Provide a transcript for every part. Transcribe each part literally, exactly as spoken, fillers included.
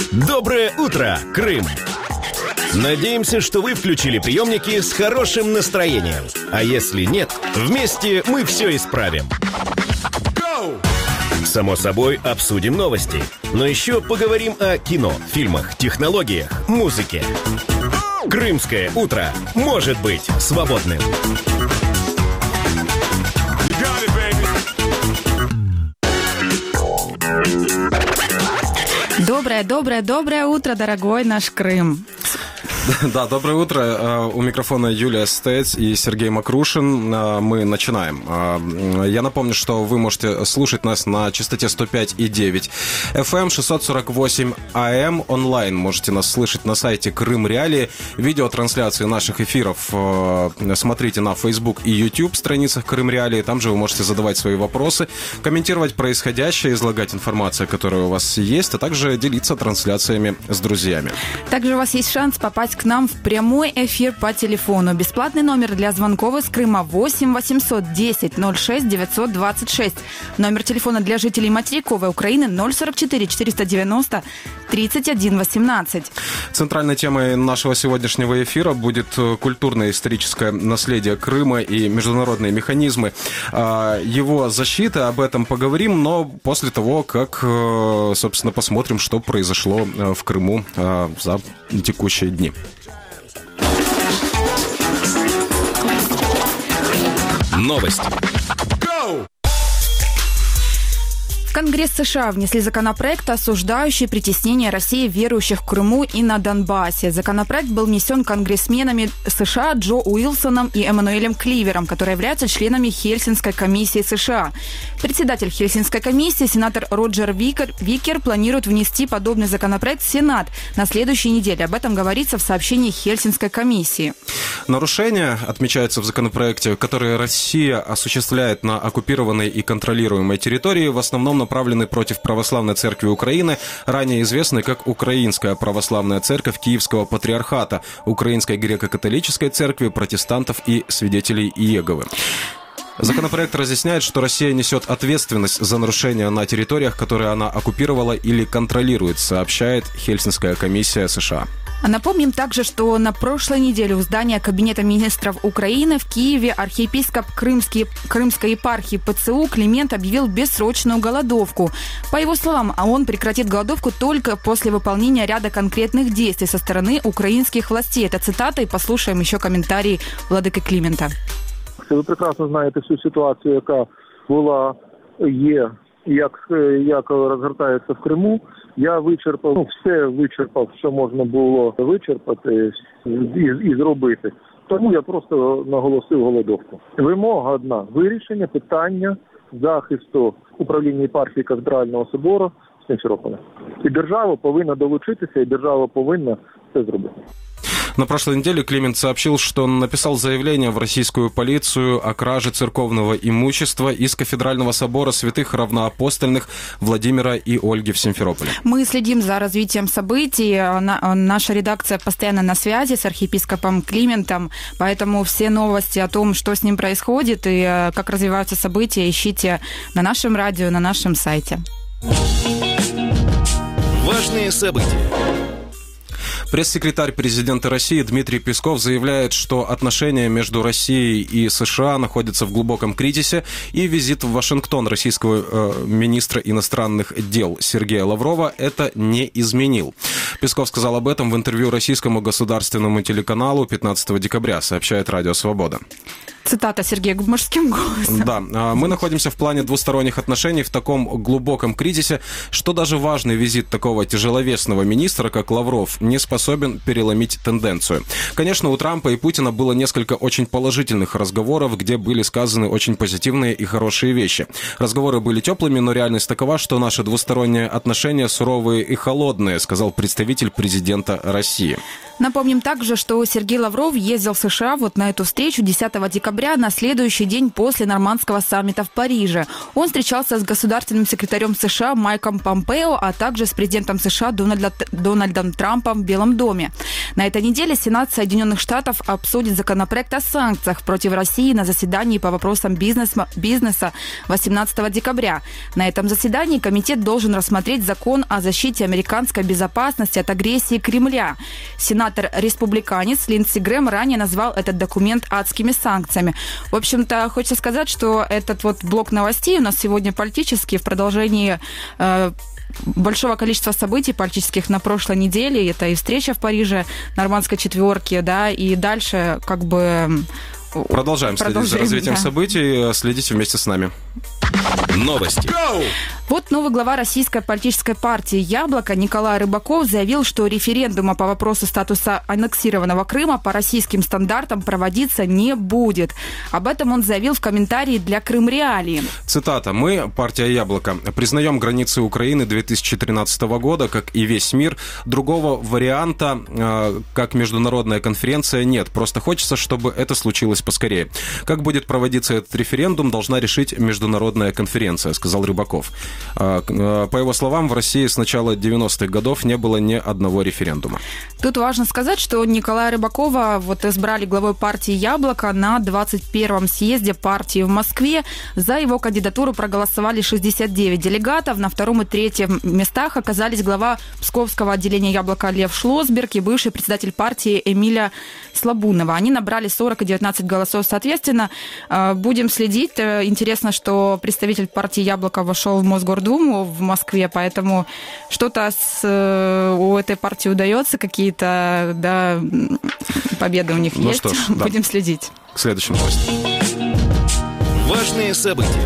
Доброе утро, Крым! Надеемся, что вы включили приемники с хорошим настроением. А если нет, вместе мы все исправим. Само собой, обсудим новости. Но еще поговорим о кино, фильмах, технологиях, музыке. Крымское утро может быть свободным. Доброе, доброе, доброе утро, дорогой наш Крым. Да, доброе утро. У микрофона Юлия Стец и Сергей Макрушин. Мы начинаем. Я напомню, что вы можете слушать нас на частоте сто пять и девять эф эм, шестьсот сорок восемь эй эм. Онлайн можете нас слышать на сайте Крым Реалии. Видеотрансляции наших эфиров смотрите на Facebook и YouTube страницах Крым Реалии. Там же вы можете задавать свои вопросы, комментировать происходящее, излагать информацию, которая у вас есть, а также делиться трансляциями с друзьями. Также у вас есть шанс попасть к нам в прямой эфир по телефону. Бесплатный номер для звонков из Крыма восемь восемьсот десять ноль шесть девятьсот двадцать шесть. Номер телефона для жителей материковой Украины ноль сорок четыре четыреста девяносто тридцать один восемнадцать. Центральной темой нашего сегодняшнего эфира будет культурно-историческое наследие Крыма и международные механизмы его защиты. Об этом поговорим, но после того, как, собственно, посмотрим, что произошло в Крыму за текущие дни. Новости. В Конгресс США внесли законопроект, осуждающий притеснение России верующих в Крыму и на Донбассе. Законопроект был внесен конгрессменами США Джо Уилсоном и Эммануэлем Кливером, которые являются членами Хельсинской комиссии США. Председатель Хельсинской комиссии, сенатор Роджер Викер, Викер, планирует внести подобный законопроект в Сенат на следующей неделе. Об этом говорится в сообщении Хельсинской комиссии. Нарушения, отмечаются в законопроекте, которые Россия осуществляет на оккупированной и контролируемой территории, в основном направлены против Православной Церкви Украины, ранее известной как Украинская Православная Церковь Киевского Патриархата, Украинской Греко-Католической Церкви, протестантов и свидетелей Иеговы. Законопроект разъясняет, что Россия несет ответственность за нарушения на территориях, которые она оккупировала или контролирует, сообщает Хельсинская комиссия США. Напомним также, что на прошлой неделе у здания Кабинета министров Украины в Киеве архиепископ Крымский, Крымской епархии ПЦУ Климент объявил бессрочную голодовку. По его словам, он прекратит голодовку только после выполнения ряда конкретных действий со стороны украинских властей. Это цитата, и послушаем еще комментарии владыки Климента. Ви прекрасно знаєте всю ситуацію, яка була, є, як, як розгортається в Криму. Я вичерпав, ну, все вичерпав, що можна було вичерпати і, і зробити. Тому я просто наголосив голодовку. Вимога одна – вирішення питання захисту управління єпархії Кафедрального собору в Сімферополі. І держава повинна долучитися, і держава повинна це зробити. На прошлой неделе Климент сообщил, что он написал заявление в российскую полицию о краже церковного имущества из Кафедрального собора святых равноапостольных Владимира и Ольги в Симферополе. Мы следим за развитием событий. Наша редакция постоянно на связи с архиепископом Климентом, поэтому все новости о том, что с ним происходит и как развиваются события, ищите на нашем радио, на нашем сайте. Важные события. Пресс-секретарь президента России Дмитрий Песков заявляет, что отношения между Россией и США находятся в глубоком кризисе, и визит в Вашингтон российского э, министра иностранных дел Сергея Лаврова это не изменил. Песков сказал об этом в интервью российскому государственному телеканалу пятнадцатого декабря, сообщает Радио Свобода. Цитата Сергея мужским голосом. Да, мы находимся в плане двусторонних отношений в таком глубоком кризисе, что даже важный визит такого тяжеловесного министра, как Лавров, не способен переломить тенденцию. Конечно, у Трампа и Путина было несколько очень положительных разговоров, где были сказаны очень позитивные и хорошие вещи. Разговоры были теплыми, но реальность такова, что наши двусторонние отношения суровые и холодные, сказал представитель президента России. Напомним также, что Сергей Лавров ездил в США вот на эту встречу десятого декабря, на следующий день после нормандского саммита в Париже. Он встречался с государственным секретарем США Майком Помпео, а также с президентом США Дональда, Дональдом Трампом в Белом доме. На этой неделе Сенат Соединенных Штатов обсудит законопроект о санкциях против России на заседании по вопросам бизнеса, бизнеса восемнадцатого декабря. На этом заседании комитет должен рассмотреть закон о защите американской безопасности от агрессии Кремля. Сенат республиканец Линдси Грэм ранее назвал этот документ адскими санкциями. В общем-то, хочется сказать, что этот вот блок новостей у нас сегодня политический в продолжении э, большого количества событий политических на прошлой неделе. Это и встреча в Париже, нормандской четверки, да, и дальше как бы... Продолжаем следить за развитием да. событий. Следите вместе с нами. Новости. Go! Вот новый глава российской политической партии «Яблоко» Николай Рыбаков заявил, что референдума по вопросу статуса аннексированного Крыма по российским стандартам проводиться не будет. Об этом он заявил в комментарии для Крым-Реалии. Цитата. «Мы, партия «Яблоко», признаем границы Украины две тысячи тринадцатого года, как и весь мир. Другого варианта, э, как международная конференция, нет. Просто хочется, чтобы это случилось поскорее. Как будет проводиться этот референдум, должна решить международная конференция», сказал Рыбаков. По его словам, в России с начала девяностых годов не было ни одного референдума. Тут важно сказать, что Николая Рыбакова вот избрали главой партии «Яблоко» на двадцать первом съезде партии в Москве. За его кандидатуру проголосовали шестьдесят девять делегатов. На втором и третьем местах оказались глава Псковского отделения «Яблоко» Лев Шлосберг и бывший председатель партии Эмиля Слабунова. Они набрали сорок и девятнадцать голосов соответственно. Будем следить. Интересно, что представитель партии «Яблоко» вошел в Мосгордуму в Москве, поэтому что-то с, у этой партии удается, какие-то да, победы у них ну есть. Что ж, да. Будем следить. К следующему новости. Важные события.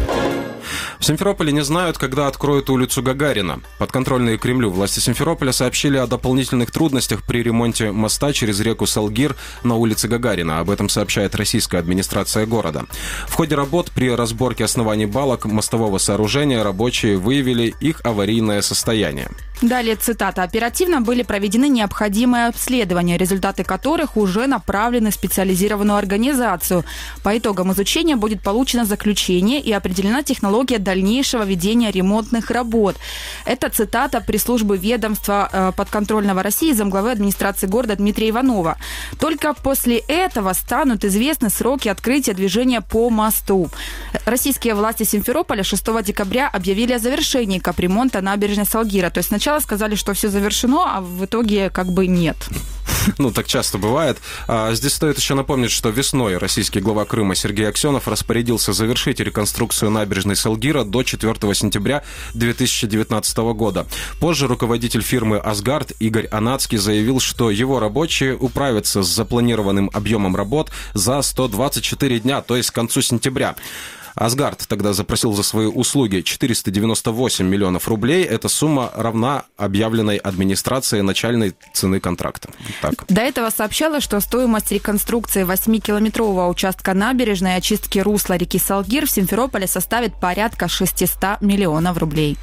В Симферополе не знают, когда откроют улицу Гагарина. Подконтрольные Кремлю власти Симферополя сообщили о дополнительных трудностях при ремонте моста через реку Салгир на улице Гагарина. Об этом сообщает российская администрация города. В ходе работ при разборке оснований балок мостового сооружения рабочие выявили их аварийное состояние. Далее цитата. «Оперативно были проведены необходимые обследования, результаты которых уже направлены в специализированную организацию. По итогам изучения будет получено заключение и определена технология дальнейшего ведения ремонтных работ». Это цитата пресс-службы ведомства подконтрольного России замглавы администрации города Дмитрия Иванова. Только после этого станут известны сроки открытия движения по мосту. Российские власти Симферополя шестого декабря объявили о завершении капремонта набережной Салгира. То есть сначала сказали, что все завершено, а в итоге как бы нет. Ну, так часто бывает. А здесь стоит еще напомнить, что весной российский глава Крыма Сергей Аксенов распорядился завершить реконструкцию набережной Салгира до четвёртого сентября две тысячи девятнадцатого года. Позже руководитель фирмы «Асгард» Игорь Анацкий заявил, что его рабочие управятся с запланированным объемом работ за сто двадцать четыре дня, то есть к концу сентября. Асгард тогда запросил за свои услуги четыреста девяносто восемь миллионов рублей. Эта сумма равна объявленной администрацией начальной цены контракта. Так. До этого сообщалось, что стоимость реконструкции восьмикилометрового участка набережной и очистки русла реки Салгир в Симферополе составит порядка шестьсот миллионов рублей.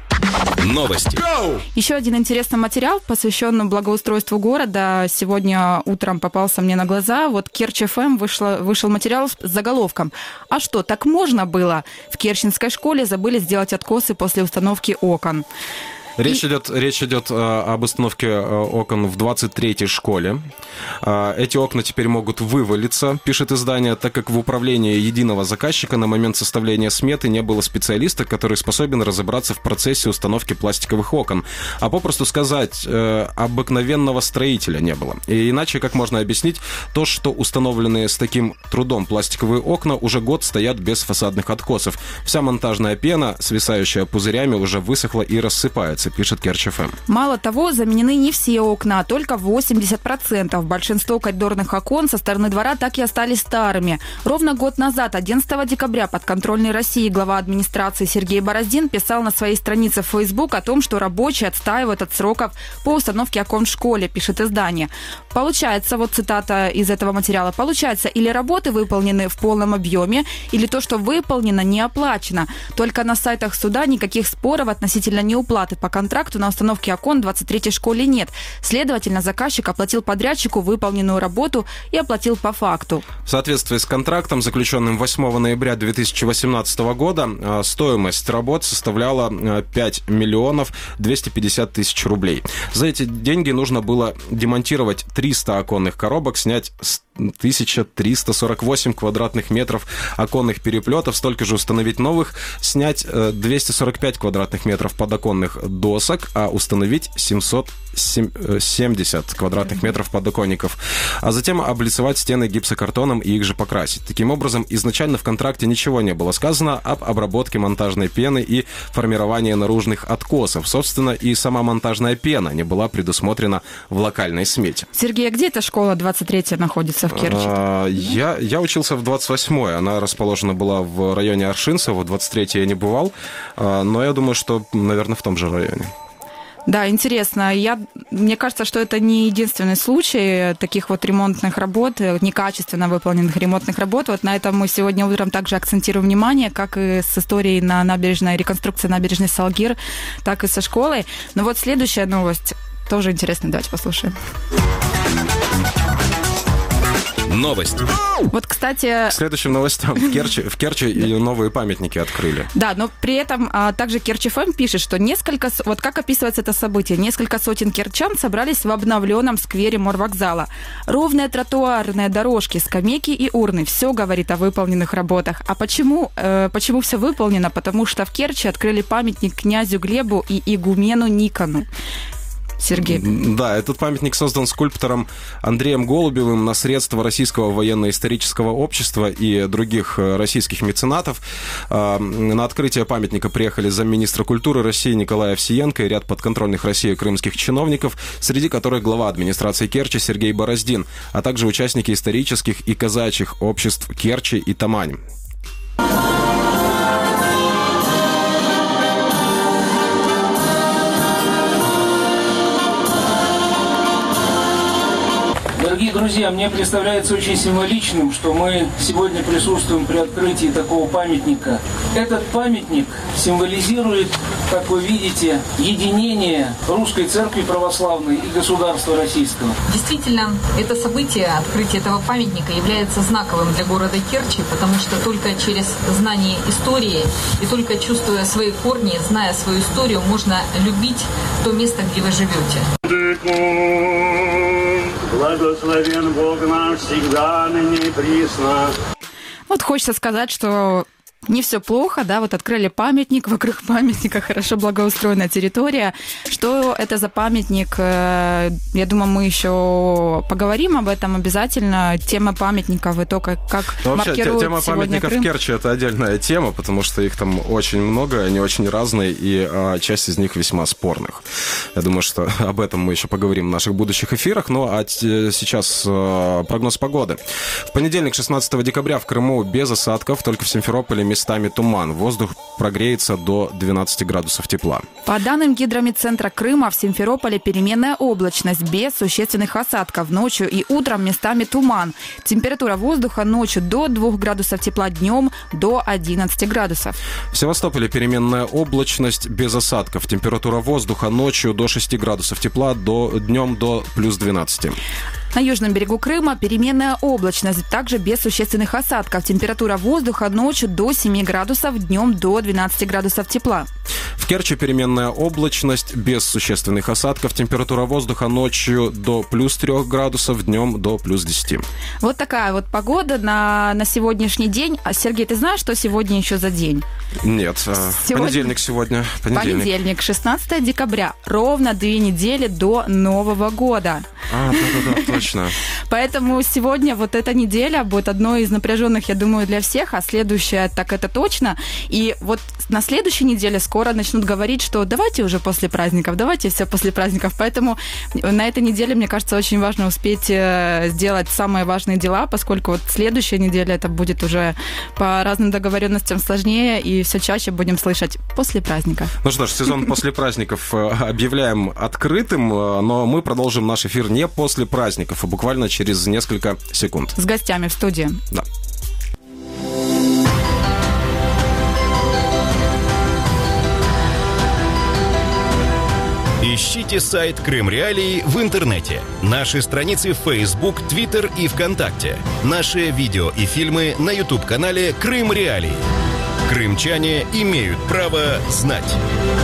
Новости. Go! Еще один интересный материал, посвященный благоустройству города. Сегодня утром попался мне на глаза. Вот Керчь эф эм вышла, вышел материал с заголовком: «А что, так можно было? В Керченской школе забыли сделать откосы после установки окон». Речь И... идет, речь идет а, об установке а, окон в двадцать третьей школе. А, эти окна теперь могут вывалиться, пишет издание, так как в управлении единого заказчика на момент составления сметы не было специалиста, который способен разобраться в процессе установки пластиковых окон. А попросту сказать, э, обыкновенного строителя не было. И иначе как можно объяснить то, что установленные с таким трудом пластиковые окна уже год стоят без фасадных откосов. Вся монтажная пена, свисающая пузырями, уже высохла и рассыпается, пишет Керчь эф эм. Мало того, заменены не все окна, а только восемьдесят процентов. Большинство коридорных окон со стороны двора так и остались старыми. Ровно год назад, одиннадцатого декабря, подконтрольный России глава администрации Сергей Бороздин писал на своей странице в Facebook о том, что рабочие отстаивают от сроков по установке окон в школе, пишет издание. Получается, вот цитата из этого материала, получается, или работы выполнены в полном объеме, или то, что выполнено, не оплачено. Только на сайтах суда никаких споров относительно неуплаты по контракту на установке окон в двадцать третьей школе нет. Следовательно, заказчик оплатил подрядчику выполненную работу и оплатил по факту. В соответствии с контрактом, заключенным восьмого ноября две тысячи восемнадцатого года, стоимость работ составляла пять миллионов двести пятьдесят тысяч рублей. За эти деньги нужно было демонтировать триста оконных коробок, снять тысяча триста сорок восемь квадратных метров оконных переплетов, столько же установить новых, снять двести сорок пять квадратных метров подоконных досок, а установить семьсот семьдесят квадратных метров подоконников, а затем облицевать стены гипсокартоном и их же покрасить. Таким образом, изначально в контракте ничего не было сказано об обработке монтажной пены и формировании наружных откосов. Собственно, и сама монтажная пена не была предусмотрена в локальной смете. Сергей, а где эта школа двадцать третья находится в Керчи? А, я, я учился в двадцать восьмой. Она расположена была в районе Аршинцева. В двадцать третьей я не бывал, но я думаю, что, наверное, в том же районе. Да, интересно. Я, мне кажется, что это не единственный случай таких вот ремонтных работ, некачественно выполненных ремонтных работ. Вот на этом мы сегодня утром также акцентируем внимание, как и с историей на набережной, реконструкции набережной Салгир, так и со школой. Но вот следующая новость тоже интересная. Давайте послушаем. Новость. Вот, кстати... К следующим новостям. В Керчи, в Керчи и новые памятники открыли. Да, но при этом а, также Керчь эф эм пишет, что несколько... Вот как описывается это событие? Несколько сотен керчан собрались в обновленном сквере морвокзала. Ровные тротуарные дорожки, скамейки и урны. Все говорит о выполненных работах. А почему, э, почему все выполнено? Потому что в Керчи открыли памятник князю Глебу и игумену Никону. Сергей. Да, этот памятник создан скульптором Андреем Голубевым на средства Российского военно-исторического общества и других российских меценатов. На открытие памятника приехали замминистра культуры России Николай Овсиенко и ряд подконтрольных России крымских чиновников, среди которых глава администрации Керчи Сергей Бороздин, а также участники исторических и казачьих обществ Керчи и Тамань. Дорогие друзья, мне представляется очень символичным, что мы сегодня присутствуем при открытии такого памятника. Этот памятник символизирует, как вы видите, единение Русской Церкви Православной и государства российского. Действительно, это событие, открытие этого памятника, является знаковым для города Керчи, потому что только через знание истории и только чувствуя свои корни, зная свою историю, можно любить то место, где вы живете. Благословен Бог наш всегда, ныне и присно. Вот хочется сказать, что не все плохо, да, вот открыли памятник, вокруг памятника хорошо благоустроенная территория. Что это за памятник? Я думаю, мы еще поговорим об этом обязательно. Тема памятников и то, как, как маркируют тема сегодня памятников Крым. в Керчи – это отдельная тема, потому что их там очень много, они очень разные, и а, часть из них весьма спорных. Я думаю, что об этом мы еще поговорим в наших будущих эфирах. Ну, а сейчас а, прогноз погоды. В понедельник, шестнадцатого декабря, в Крыму без осадков, только в Симферополе местами туман. Воздух прогреется до двенадцати градусов тепла. По данным гидромедцентра Крыма, в Симферополе переменная облачность без существенных осадков. Ночью и утром местами туман. Температура воздуха ночью до двух градусов тепла, днем до одиннадцати градусов. В Севастополе переменная облачность без осадков. Температура воздуха ночью до шести градусов тепла, до, днем до плюс двенадцати. На южном берегу Крыма переменная облачность, также без существенных осадков. Температура воздуха ночью до семи градусов, днем до двенадцати градусов тепла. В Керчи переменная облачность без существенных осадков. Температура воздуха ночью до плюс трех градусов, днем до плюс десяти. Вот такая вот погода на, на сегодняшний день. А, Сергей, ты знаешь, что сегодня еще за день? Нет, сегодня... понедельник сегодня. Понедельник. Понедельник, шестнадцатого декабря. Ровно две недели до Нового года. А, да-да-да, точно. Поэтому сегодня вот эта неделя будет одной из напряженных, я думаю, для всех, а следующая, так это точно. И вот на следующей неделе скоро начнут говорить, что давайте уже после праздников, давайте все после праздников. Поэтому на этой неделе, мне кажется, очень важно успеть сделать самые важные дела, поскольку вот следующая неделя это будет уже по разным договоренностям сложнее, и все чаще будем слышать после праздников. Ну что ж, сезон после праздников объявляем открытым, но мы продолжим наш эфир не после праздников, а буквально через несколько секунд. С гостями в студии. Да. Ищите сайт Крым Реалии в интернете, наши страницы в Facebook, Twitter и ВКонтакте, наши видео и фильмы на YouTube-канале Крым Реалии. Крымчане имеют право знать.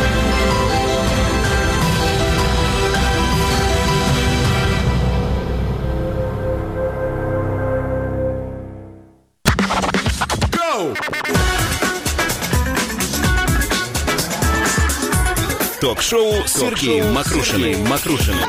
Ток-шоу с Сергеем Макрушиным. Макрушиным.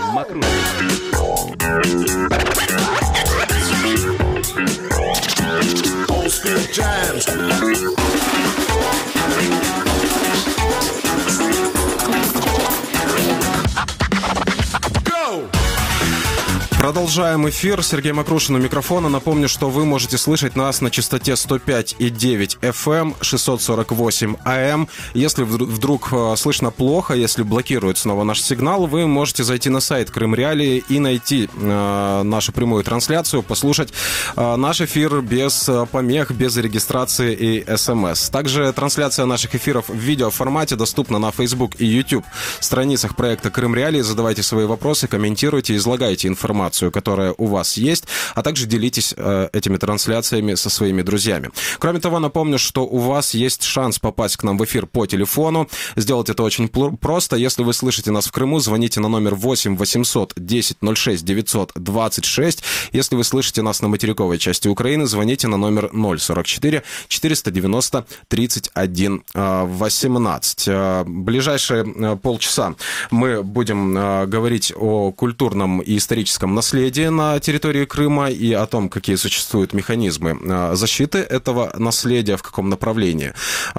Продолжаем эфир. Сергей Макрушин у микрофона. Напомню, что вы можете слышать нас на частоте сто пять и девять эф эм, шестьсот сорок восемь а эм. Если вдруг слышно плохо, если блокирует снова наш сигнал, вы можете зайти на сайт Крым Реалии и найти э, нашу прямую трансляцию, послушать э, наш эфир без помех, без регистрации и смс. Также трансляция наших эфиров в видеоформате доступна на Facebook и YouTube страницах проекта Крым Реалии. Задавайте свои вопросы, комментируйте, излагайте информацию, которая у вас есть, а также делитесь э, этими трансляциями со своими друзьями. Кроме того, напомню, что у вас есть шанс попасть к нам в эфир по телефону. Сделать это очень просто. Если вы слышите нас в Крыму, звоните на номер восемь восемьсот десять ноль шесть девятьсот двадцать шесть. Если вы слышите нас на материковой части Украины, звоните на номер ноль сорок четыре четыреста девяносто тридцать один восемнадцать. Ближайшие полчаса мы будем говорить о культурном и историческом наследия на территории Крыма и о том, какие существуют механизмы защиты этого наследия, в каком направлении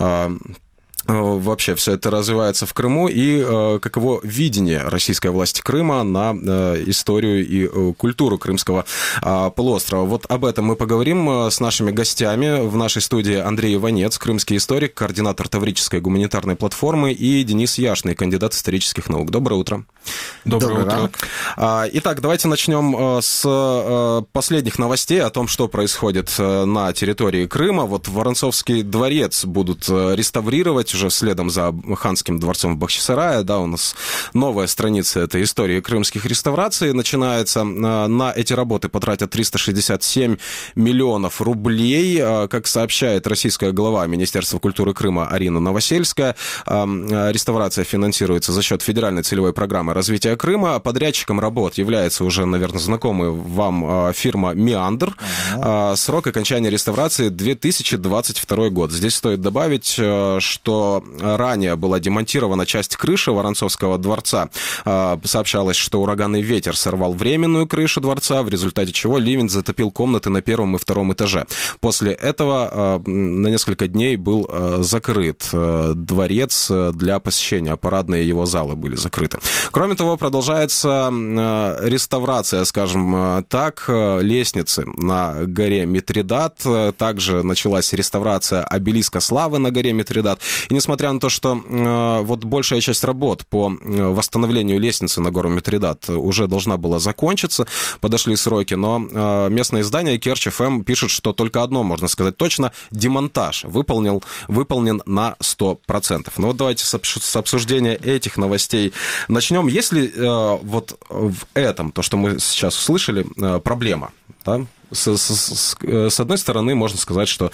вообще все это развивается в Крыму и э, каково видение российской власти Крыма на э, историю и э, культуру Крымского э, полуострова. Вот об этом мы поговорим э, с нашими гостями. В нашей студии Андрей Иванец, крымский историк, координатор Таврической гуманитарной платформы, и Денис Яшный, кандидат исторических наук. Доброе утро. Доброе, Доброе утро. Э, итак, давайте начнем э, с э, последних новостей о том, что происходит э, на территории Крыма. Вот Воронцовский дворец будут э, реставрировать уже следом за ханским дворцом в Бахчисарае. Да, у нас новая страница этой истории крымских реставраций начинается. На эти работы потратят триста шестьдесят семь миллионов рублей. Как сообщает российская глава Министерства культуры Крыма Арина Новосельская, реставрация финансируется за счет федеральной целевой программы развития Крыма. Подрядчиком работ является уже, наверное, знакомая вам фирма «Меандр». Uh-huh. Срок окончания реставрации две тысячи двадцать второй год. Здесь стоит добавить, что ранее была демонтирована часть крыши Воронцовского дворца. Сообщалось, что ураганный ветер сорвал временную крышу дворца, в результате чего ливень затопил комнаты на первом и втором этаже. После этого на несколько дней был закрыт дворец для посещения. Парадные его залы были закрыты. Кроме того, продолжается реставрация, скажем так, лестницы на горе Митридат. Также началась реставрация обелиска славы на горе Митридат. И несмотря на то, что э, вот большая часть работ по восстановлению лестницы на гору Митридат уже должна была закончиться, подошли сроки, но э, местное издание Керчь эф эм пишет, что только одно можно сказать точно: демонтаж выполнил, выполнен на сто процентов. Ну вот давайте с, с обсуждения этих новостей начнем. Если э, вот в этом, то, что мы сейчас услышали, э, проблема, да? С, с, с одной стороны, можно сказать, что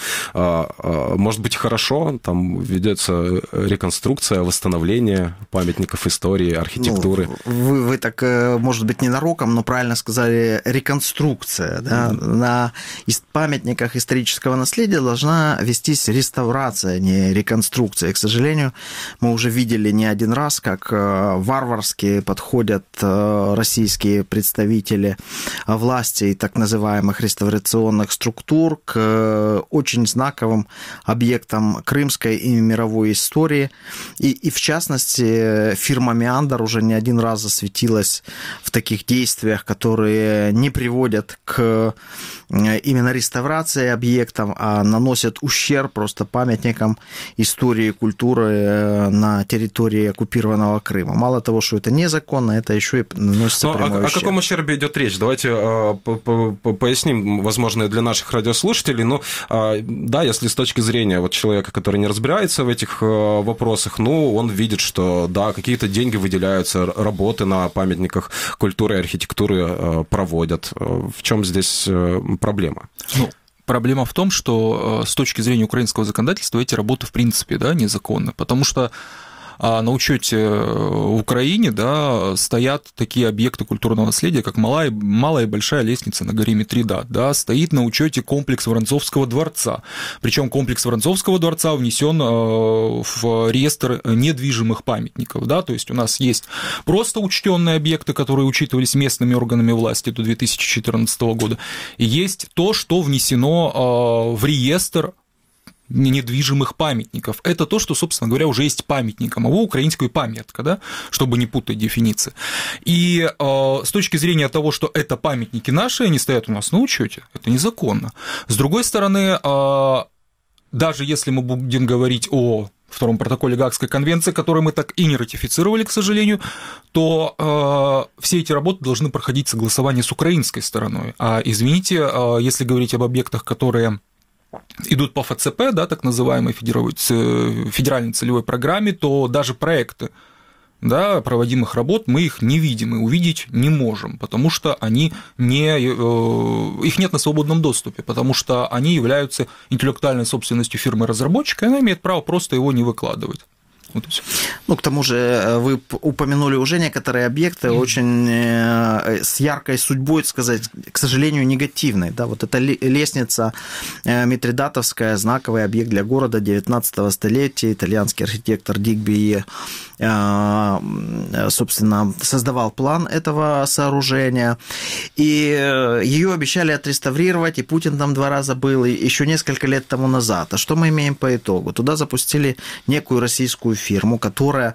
может быть хорошо, там ведется реконструкция, восстановление памятников истории, архитектуры. Ну, вы, вы так, может быть, ненароком, но правильно сказали, реконструкция. Да? Mm-hmm. На памятниках исторического наследия должна вестись реставрация, а не реконструкция. И, к сожалению, мы уже видели не один раз, как варварски подходят российские представители власти и так называемых реставрационных структур к очень знаковым объектам крымской и мировой истории. И, и в частности, фирма «Меандр» уже не один раз засветилась в таких действиях, которые не приводят к именно реставрации объектов, а наносят ущерб просто памятникам истории и культуры на территории оккупированного Крыма. Мало того, что это незаконно, это еще и наносится прямой ущерб. О каком ущербе идет речь? Давайте э, поясним объясним, возможно, и для наших радиослушателей. Но, да, если с точки зрения вот человека, который не разбирается в этих вопросах, ну, он видит, что, да, какие-то деньги выделяются, работы на памятниках культуры и архитектуры проводят. В чем здесь проблема? Ну, проблема в том, что с точки зрения украинского законодательства эти работы, в принципе, да, незаконны, потому что на учете в Украине, да, стоят такие объекты культурного наследия, как малая, малая и большая лестница на горе Митридат, да, стоит на учете комплекс Воронцовского дворца. Причем комплекс Воронцовского дворца внесен в реестр недвижимых памятников, да, то есть у нас есть просто учтенные объекты, которые учитывались местными органами власти до две тысячи четырнадцатого года, и есть то, что внесено в реестр недвижимых памятников. Это то, что, собственно говоря, уже есть памятником, а украинская памятка, да, чтобы не путать дефиниции. И э, с точки зрения того, что это памятники наши, они стоят у нас на учете, это незаконно. С другой стороны, э, даже если мы будем говорить о втором протоколе Гаагской конвенции, который мы так и не ратифицировали, к сожалению, то э, все эти работы должны проходить согласование с украинской стороной. А извините, э, если говорить об объектах, которые идут по эф цэ пэ, да, так называемой федеральной целевой программе, то даже проекты, да, проводимых работ мы их не видим и увидеть не можем, потому что они не, их нет на свободном доступе, потому что они являются интеллектуальной собственностью фирмы-разработчика, и она имеет право просто его не выкладывать. Вот ну, к тому же вы упомянули уже некоторые объекты mm-hmm. очень с яркой судьбой, сказать, к сожалению, негативной. Да, вот эта лестница Митридатовская, знаковый объект для города девятнадцатого столетия, итальянский архитектор Дигби, собственно, создавал план этого сооружения, и ее обещали отреставрировать, и Путин там два раза был, и еще несколько лет тому назад. А что мы имеем по итогу? Туда запустили некую российскую фирму, которая,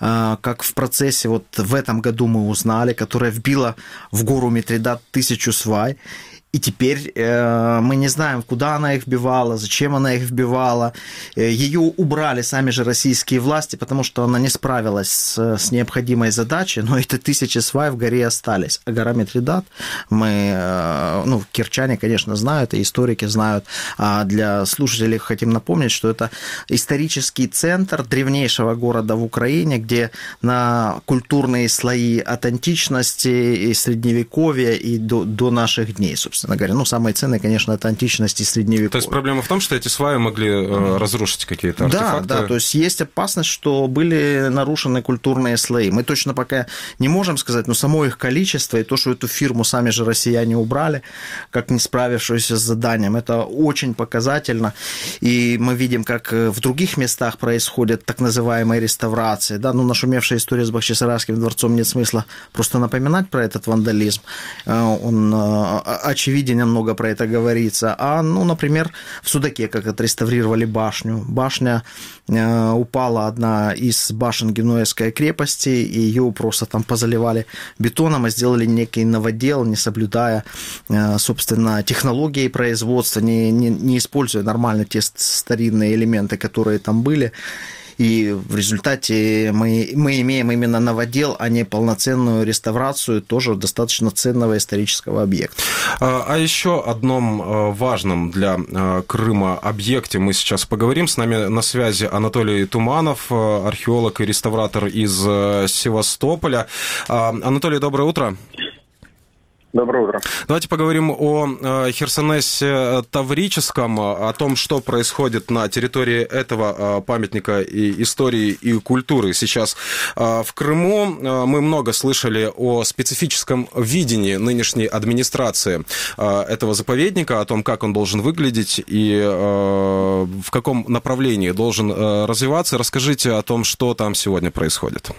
как в процессе, вот в этом году мы узнали, которая вбила в гору Митридат тысячу свай, и теперь э, мы не знаем, куда она их вбивала, зачем она их вбивала. Ее убрали сами же российские власти, потому что она не справилась с, с необходимой задачей, но эти тысячи свай в горе остались. А гора Митридат, мы, э, ну, кирчане, конечно, знают, и историки знают, а для слушателей хотим напомнить, что это исторический центр древнейшего города в Украине, где на культурные слои от античности и средневековья и до, до наших дней, собственно говоря. Ну, самые ценные, конечно, это античность и средневековье. То есть проблема в том, что эти сваи могли э, разрушить какие-то артефакты? Да, да, то есть есть опасность, что были нарушены культурные слои. Мы точно пока не можем сказать, но само их количество и то, что эту фирму сами же россияне убрали, как не справившуюся с заданием, это очень показательно. И мы видим, как в других местах происходят так называемые реставрации. Да? Ну, нашумевшая история с Бахчисарайским дворцом, нет смысла просто напоминать про этот вандализм. Он очевиден, много про это говорится. А, ну, например, в Судаке, как отреставрировали башню. Башня э, упала, одна из башен Генуэзской крепости, и ее просто там позаливали бетоном и сделали некий новодел, не соблюдая, э, собственно, технологии производства, не, не, не используя нормально те старинные элементы, которые там были. И в результате мы, мы имеем именно новодел, а не полноценную реставрацию тоже достаточно ценного исторического объекта. А еще одном важном для Крыма объекте мы сейчас поговорим. С нами на связи Анатолий Туманов, археолог и реставратор из Севастополя. Анатолий, доброе утро. Доброе утро. Давайте поговорим о Херсонесе Таврическом, о том, что происходит на территории этого памятника и истории и культуры сейчас в Крыму. Мы много слышали о специфическом видении нынешней администрации этого заповедника, о том, как он должен выглядеть и в каком направлении должен развиваться. Расскажите о том, что там сегодня происходит.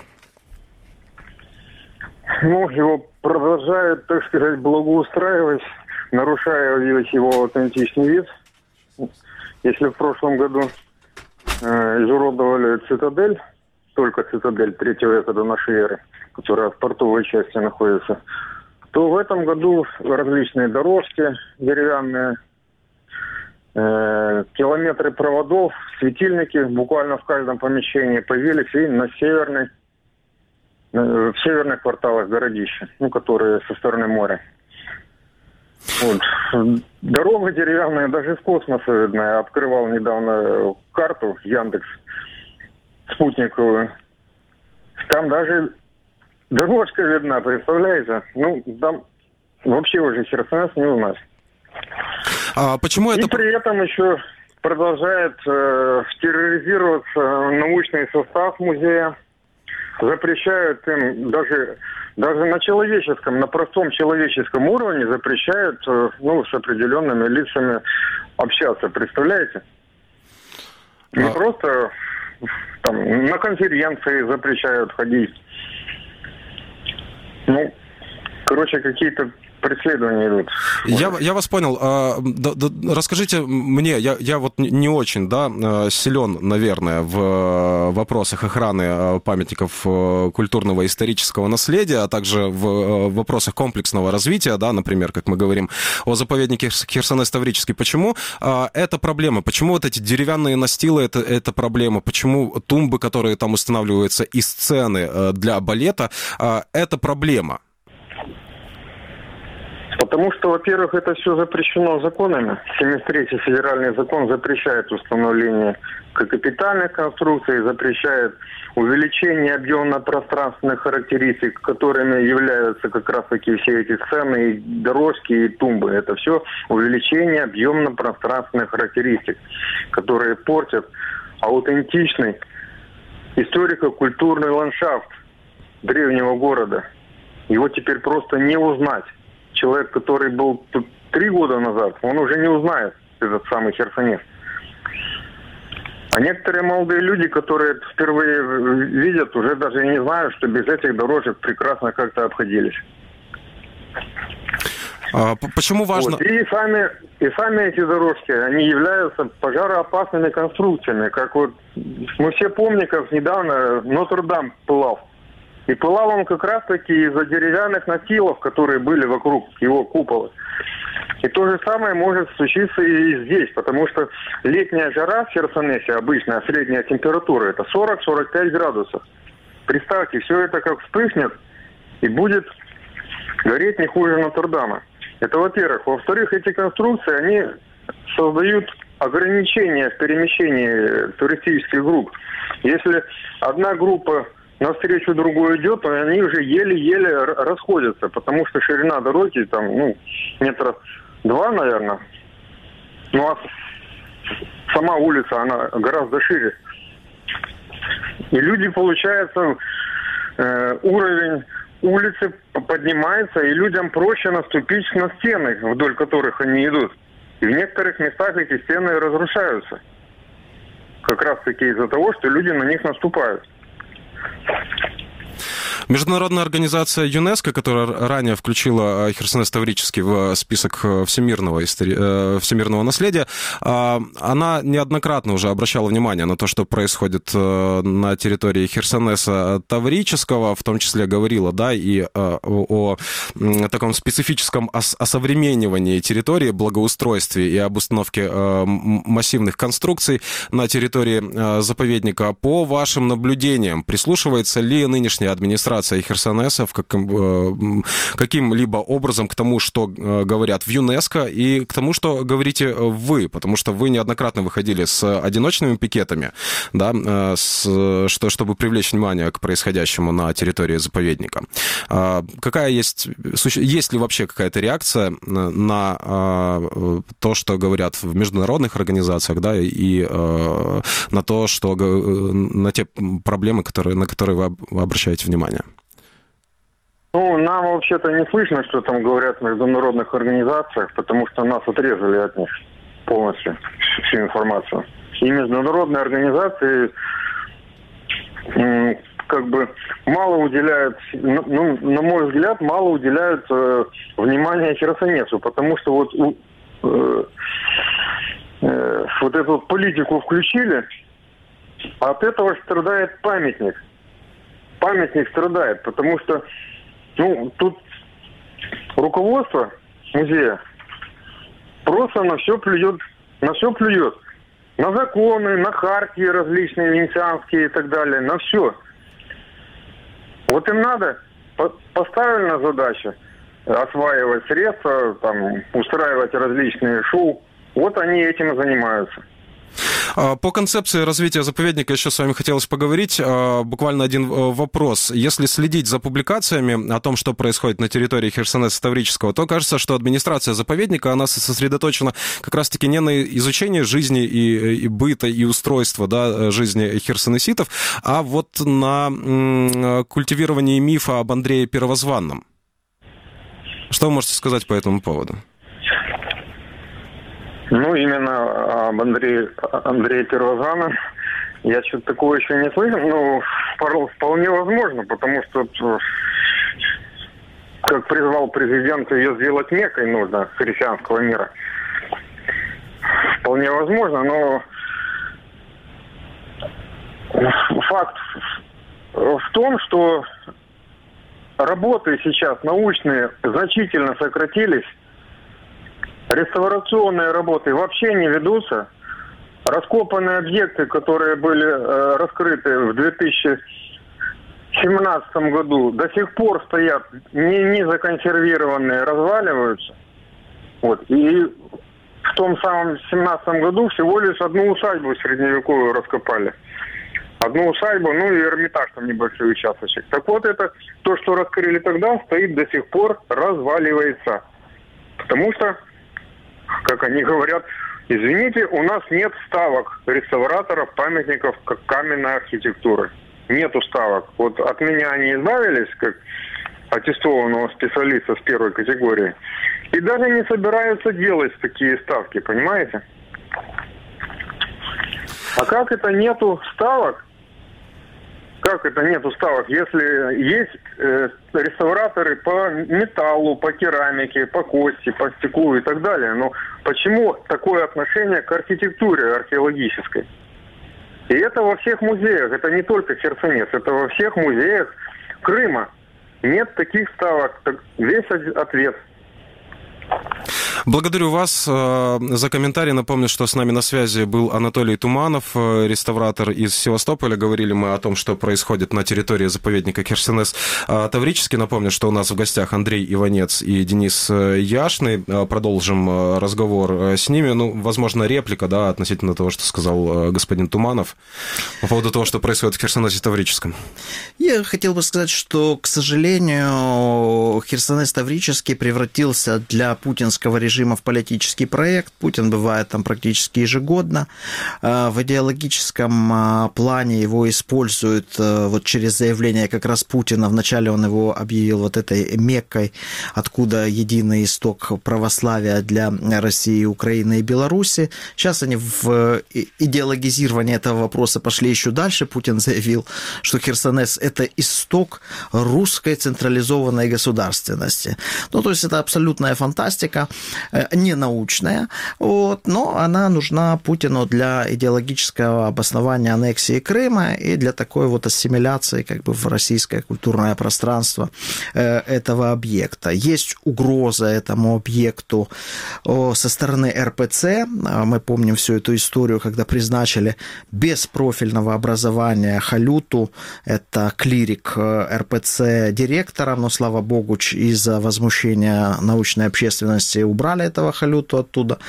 Ну, его продолжают, так сказать, благоустраивать, нарушая весь его аутентичный вид. Если в прошлом году э, изуродовали цитадель, только цитадель третьего века до нашей эры, которая в портовой части находится, то в этом году различные дорожки деревянные, э, километры проводов, светильники буквально в каждом помещении появились и на северной в северных кварталах городища, ну, которые со стороны моря. Вот. Дорога деревянная, даже из космоса видна. Я открывал недавно карту Яндекс спутниковую. Там даже дорожка видна, представляете? Ну, там вообще уже Херсонес не узнать. А почему это... И при этом еще продолжает э, терроризироваться научный состав музея. Запрещают им даже, даже на человеческом, на простом человеческом уровне запрещают э, ну, с определенными лицами общаться. Представляете? Не а... просто там, на конференции запрещают ходить. Ну, короче, какие-то преследования идут. Я, я вас понял. А, да, да, расскажите мне, я, я вот не очень, да, силен, наверное, в вопросах охраны памятников культурного и исторического наследия, а также в вопросах комплексного развития, да, например, как мы говорим о заповеднике Херсонес Таврический. Почему а, это проблема? Почему вот эти деревянные настилы это, это проблема? Почему тумбы, которые там устанавливаются, и сцены для балета, а, это проблема? Потому что, во-первых, это все запрещено законами. семьдесят третий федеральный закон запрещает установление капитальных конструкций, запрещает увеличение объемно-пространственных характеристик, которыми являются как раз-таки все эти сцены, и дорожки, и тумбы. Это все увеличение объемно-пространственных характеристик, которые портят аутентичный историко-культурный ландшафт древнего города. Его теперь просто не узнать. Человек, который был тут три года назад, он уже не узнает этот самый Херсонес. А некоторые молодые люди, которые впервые видят, уже даже и не знают, что без этих дорожек прекрасно как-то обходились. А почему важно... Вот. И, сами, и сами эти дорожки, они являются пожароопасными конструкциями. Как вот мы все помним, как недавно Нотр-Дам пылал. И пылал он как раз-таки из-за деревянных настилов, которые были вокруг его купола. И то же самое может случиться и здесь, потому что летняя жара в Херсонесе, обычная средняя температура, это сорок-сорок пять градусов. Представьте, все это как вспыхнет и будет гореть не хуже Нотр-Дама. Это во-первых. Во-вторых, эти конструкции, они создают ограничения в перемещении туристических групп. Если одна группа навстречу другой идет, то они уже еле-еле расходятся, потому что ширина дороги там, ну, метра два, наверное. Ну, а сама улица, она гораздо шире. И люди, получается, э, уровень улицы поднимается, и людям проще наступить на стены, вдоль которых они идут. И в некоторых местах эти стены разрушаются. Как раз-таки из-за того, что люди на них наступают. Международная организация ЮНЕСКО, которая ранее включила Херсонес Таврический в список всемирного, истори... всемирного наследия, она неоднократно уже обращала внимание на то, что происходит на территории Херсонеса Таврического, в том числе говорила, да, и о таком специфическом осовременивании территории, благоустройстве и об установке массивных конструкций на территории заповедника. По вашим наблюдениям, прислушивается ли нынешняя администрация Херсонеса каким, каким-либо образом к тому, что говорят в ЮНЕСКО, и к тому, что говорите вы, потому что вы неоднократно выходили с одиночными пикетами, да, с, что, чтобы привлечь внимание к происходящему на территории заповедника. Какая есть, есть ли вообще какая-то реакция на то, что говорят в международных организациях, да, и на то, что на те проблемы, которые, на которые вы обращаете внимание? Ну, нам вообще-то не слышно, что там говорят в международных организациях, потому что нас отрезали от них полностью всю информацию. И международные организации как бы мало уделяют, ну, на мой взгляд, мало уделяют э, внимания Херсонесу, потому что вот э, э, вот эту вот политику включили, а от этого страдает памятник. Памятник страдает, потому что, ну, тут руководство музея просто на все плюет, на все плюет. На законы, на хартии различные венецианские и так далее, на все. Вот им надо, поставлена задача, осваивать средства, там, устраивать различные шоу. Вот они этим и занимаются. По концепции развития заповедника еще с вами хотелось поговорить. Буквально один вопрос. Если следить за публикациями о том, что происходит на территории Херсонеса Таврического, то кажется, что администрация заповедника, она сосредоточена как раз-таки не на изучении жизни и, и быта, и устройства, да, жизни херсонеситов, а вот на культивировании мифа об Андрее Первозванном. Что вы можете сказать по этому поводу? Ну, именно об Андрее, Андрее Первозванном я что-то такого еще не слышал, но вполне возможно, потому что, как призвал президент, ее сделать Меккой нужно, христианского мира. Вполне возможно, но факт в том, что работы сейчас научные значительно сократились, реставрационные работы вообще не ведутся. Раскопанные объекты, которые были э, раскрыты в две тысячи семнадцатом году, до сих пор стоят не, не законсервированные, разваливаются. Вот. И в том самом семнадцатом году всего лишь одну усадьбу средневековую раскопали. Одну усадьбу, ну и Эрмитаж, там небольшой участочек. Так вот, это то, что раскрыли тогда, стоит до сих пор, разваливается. Потому что, как они говорят, извините, у нас нет ставок реставраторов памятников как каменной архитектуры. Нету ставок. Вот от меня они избавились, как аттестованного специалиста с первой категории. И даже не собираются делать такие ставки, понимаете? А как это нету ставок? Как это нету ставок, если есть э, реставраторы по металлу, по керамике, по кости, по стеклу и так далее? Но почему такое отношение к архитектуре археологической? И это во всех музеях, это не только Херсонес, это во всех музеях Крыма. Нет таких ставок. Весь ответ. Благодарю вас за комментарий. Напомню, что с нами на связи был Анатолий Туманов, реставратор из Севастополя. Говорили мы о том, что происходит на территории заповедника Херсонес Таврический. Напомню, что у нас в гостях Андрей Иванец и Денис Яшный. Продолжим разговор с ними. Ну, возможно, реплика, да, относительно того, что сказал господин Туманов по поводу того, что происходит в Херсонесе Таврическом. Я хотел бы сказать, что, к сожалению, Херсонес Таврический превратился для путинского режима в политический проект. Путин бывает там практически ежегодно. В идеологическом плане его используют вот через заявление как раз Путина. Вначале он его объявил вот этой Меккой, откуда единый исток православия для России, Украины и Беларуси. Сейчас они в идеологизировании этого вопроса пошли еще дальше. Путин заявил, что Херсонес – это исток русской централизованной государственности. Ну, то есть это абсолютная фантастика, не научная, вот, но она нужна Путину для идеологического обоснования аннексии Крыма и для такой вот ассимиляции как бы в российское культурное пространство этого объекта. Есть угроза этому объекту со стороны эр пэ цэ. Мы помним всю эту историю, когда призначили без профильного образования Халюту, это клирик эр пэ цэ, директором, но, слава богу, из-за возмущения научной общественности убрали этого Халюту оттуда,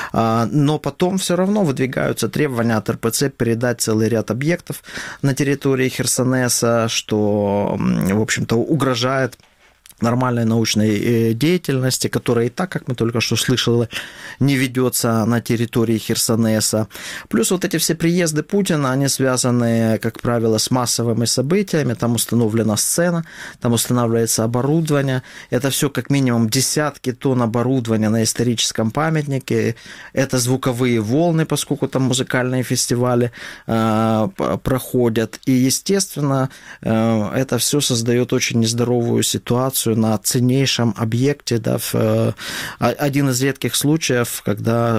но потом все равно выдвигаются требования от эр пэ цэ передать целый ряд объектов на территории Херсонеса, что, в общем-то, угрожает нормальной научной деятельности, которая и так, как мы только что слышали, не ведется на территории Херсонеса. Плюс вот эти все приезды Путина, они связаны, как правило, с массовыми событиями. Там установлена сцена, там устанавливается оборудование. Это все как минимум десятки тонн оборудования на историческом памятнике. Это звуковые волны, поскольку там музыкальные фестивали э, проходят. И, естественно, э, это все создает очень нездоровую ситуацию на ценнейшем объекте, да, в, один из редких случаев, когда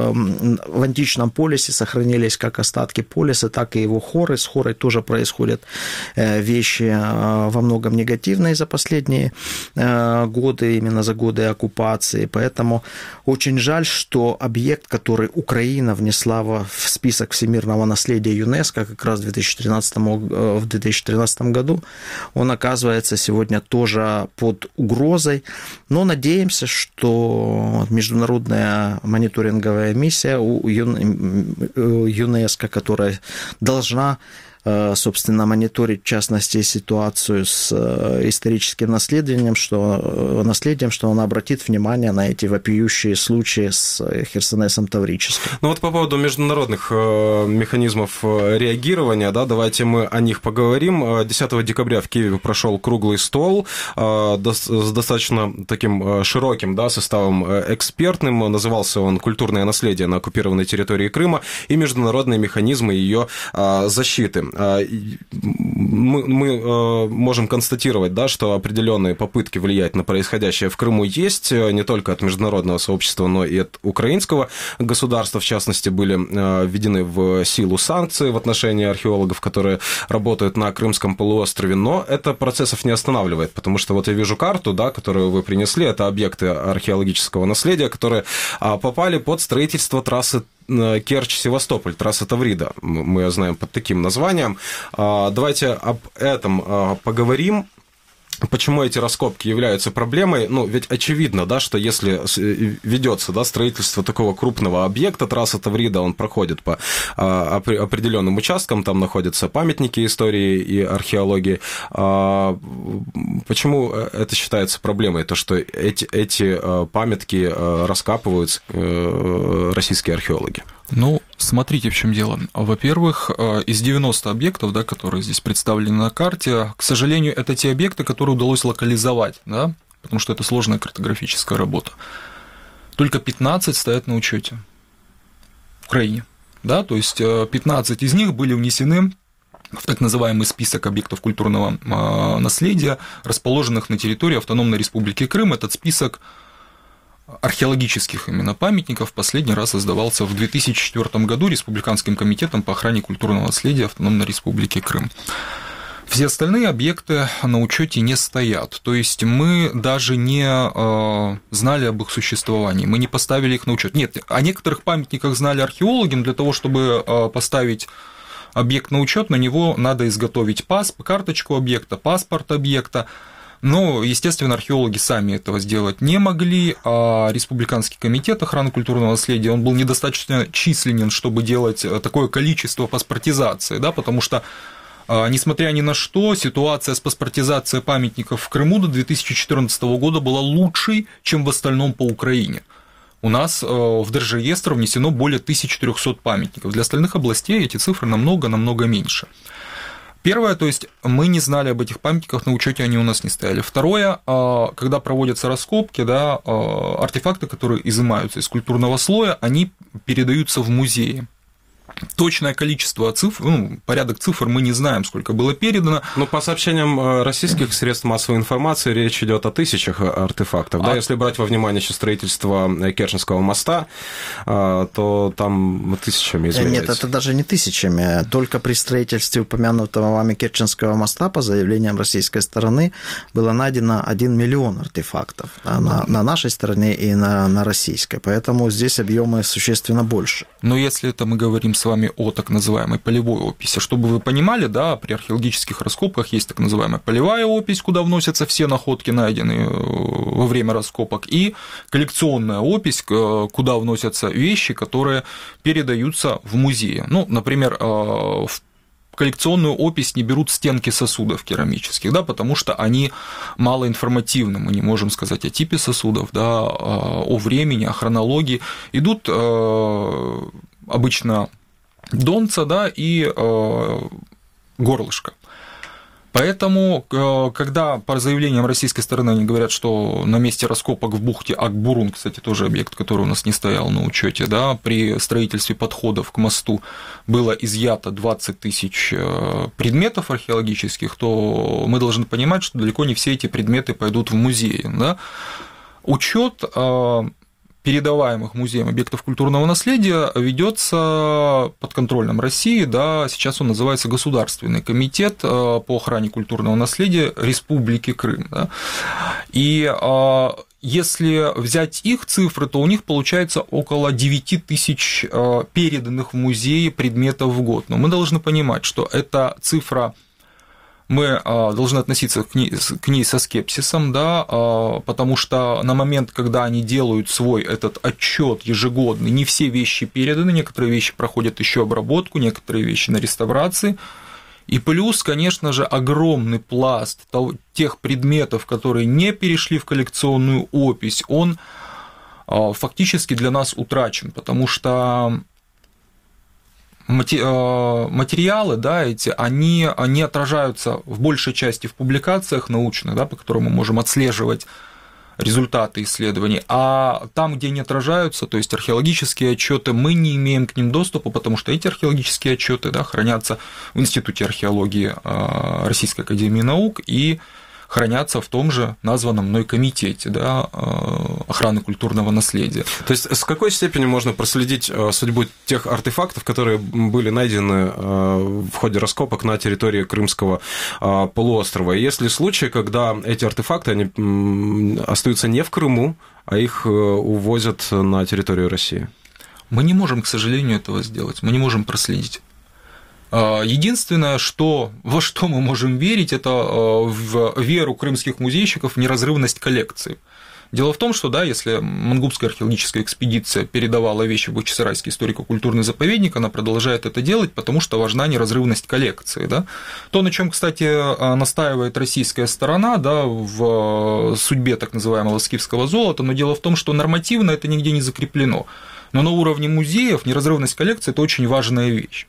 в античном полисе сохранились как остатки полиса, так и его хоры. С хорой тоже происходят вещи во многом негативные за последние годы, именно за годы оккупации. Поэтому очень жаль, что объект, который Украина внесла в список всемирного наследия ЮНЕСКО как раз в две тысячи тринадцатом, в две тысячи тринадцатом году, он оказывается сегодня тоже под угрозой. Но надеемся, что международная мониторинговая миссия у ЮНЕСКО, которая должна, собственно, мониторить, в частности, ситуацию с историческим наследием, что, наследием, что она обратит внимание на эти вопиющие случаи с Херсонесом Таврическим. Ну вот по поводу международных механизмов реагирования, да, давайте мы о них поговорим. десятого декабря в Киеве прошел круглый стол с достаточно таким широким, да, составом экспертным. Назывался он «Культурное наследие на оккупированной территории Крыма и международные механизмы ее защиты». Мы, мы можем констатировать, да, что определенные попытки влиять на происходящее в Крыму есть, не только от международного сообщества, но и от украинского государства. В частности, были введены в силу санкции в отношении археологов, которые работают на Крымском полуострове, но это процессов не останавливает, потому что вот я вижу карту, да, которую вы принесли, это объекты археологического наследия, которые попали под строительство трассы Керчь-Севастополь, трасса Таврида, мы ее знаем под таким названием. Давайте об этом поговорим. Почему эти раскопки являются проблемой? Ну, ведь очевидно, да, что если ведется, да, строительство такого крупного объекта, трасса Таврида, он проходит по определенным участкам, там находятся памятники истории и археологии. Почему это считается проблемой, то, что эти, эти памятки раскапывают российские археологи? Ну, смотрите, в чем дело. Во-первых, из девяноста объектов, да, которые здесь представлены на карте, к сожалению, это те объекты, которые удалось локализовать, да, потому что это сложная картографическая работа. Только пятнадцать стоят на учете в Украине, да, то есть пятнадцать из них были внесены в так называемый список объектов культурного наследия, расположенных на территории Автономной Республики Крым. Этот список археологических именно памятников последний раз издавался в две тысячи четвёртом году Республиканским комитетом по охране культурного наследия Автономной Республики Крым. Все остальные объекты на учете не стоят, то есть мы даже не э, знали об их существовании, мы не поставили их на учет. Нет, о некоторых памятниках знали археологи, но для того, чтобы э, поставить объект на учет, на него надо изготовить паспорт, карточку объекта, паспорт объекта. Но, естественно, археологи сами этого сделать не могли, а Республиканский комитет охраны культурного наследия, он был недостаточно численен, чтобы делать такое количество паспортизации, да, потому что, несмотря ни на что, ситуация с паспортизацией памятников в Крыму до две тысячи четырнадцатого года была лучшей, чем в остальном по Украине. У нас в Держреестр внесено более тысяча четыреста памятников, для остальных областей эти цифры намного-намного меньше. Первое, то есть мы не знали об этих памятниках, на учете они у нас не стояли. Второе, когда проводятся раскопки, да, артефакты, которые изымаются из культурного слоя, они передаются в музеи. Точное количество цифр, ну, порядок цифр мы не знаем, сколько было передано. Но по сообщениям российских средств массовой информации речь идет о тысячах артефактов. А... Да, если брать во внимание еще строительство Керченского моста, то там тысячами измеряется. Нет, это даже не тысячами. Только при строительстве упомянутого вами Керченского моста, по заявлениям российской стороны, было найдено один миллион артефактов, да, на, на нашей стороне и на, на российской. Поэтому здесь объемы существенно больше. Но если это мы говорим с вами о так называемой полевой описи. Чтобы вы понимали, да, при археологических раскопках есть так называемая полевая опись, куда вносятся все находки, найденные во время раскопок, и коллекционная опись, куда вносятся вещи, которые передаются в музеи. Ну, например, в коллекционную опись не берут стенки сосудов керамических, да, потому что они малоинформативны, мы не можем сказать о типе сосудов, да, о времени, о хронологии. Идут обычно донца, да, и э, горлышко. Поэтому, э, когда по заявлениям российской стороны они говорят, что на месте раскопок в бухте Акбурун, кстати, тоже объект, который у нас не стоял на учете, да, при строительстве подходов к мосту было изъято двадцать тысяч предметов археологических, то мы должны понимать, что далеко не все эти предметы пойдут в музеи. Да. Учет э, передаваемых музеям объектов культурного наследия ведется под контролем России, да, сейчас он называется Государственный комитет по охране культурного наследия Республики Крым. Да. И если взять их цифры, то у них получается около девять тысяч переданных в музеи предметов в год. Но мы должны понимать, что эта цифра мы должны относиться к ней, к ней со скепсисом, да, потому что на момент, когда они делают свой этот отчет ежегодный, не все вещи переданы, некоторые вещи проходят еще обработку, некоторые вещи на реставрации. И плюс, конечно же, огромный пласт тех предметов, которые не перешли в коллекционную опись, он фактически для нас утрачен, потому что материалы, да, эти, они, они отражаются в большей части в публикациях научных, да, по которым мы можем отслеживать результаты исследований, а там, где не отражаются, то есть археологические отчеты, мы не имеем к ним доступа, потому что эти археологические отчеты, да, хранятся в Институте археологии Российской академии наук и хранятся в том же названном мной комитете, да, охраны культурного наследия. То есть с какой степени можно проследить судьбу тех артефактов, которые были найдены в ходе раскопок на территории Крымского полуострова? И есть ли случаи, когда эти артефакты они остаются не в Крыму, а их увозят на территорию России? Мы не можем, к сожалению, этого сделать, мы не можем проследить. Единственное, что, во что мы можем верить, это в веру крымских музейщиков в неразрывность коллекции. Дело в том, что, да, если Мангубская археологическая экспедиция передавала вещи в Бахчисарайский историко-культурный заповедник, она продолжает это делать, потому что важна неразрывность коллекции. Да? То, на чем, кстати, настаивает российская сторона, да, в судьбе так называемого скифского золота, но дело в том, что нормативно это нигде не закреплено. Но на уровне музеев неразрывность коллекции – это очень важная вещь.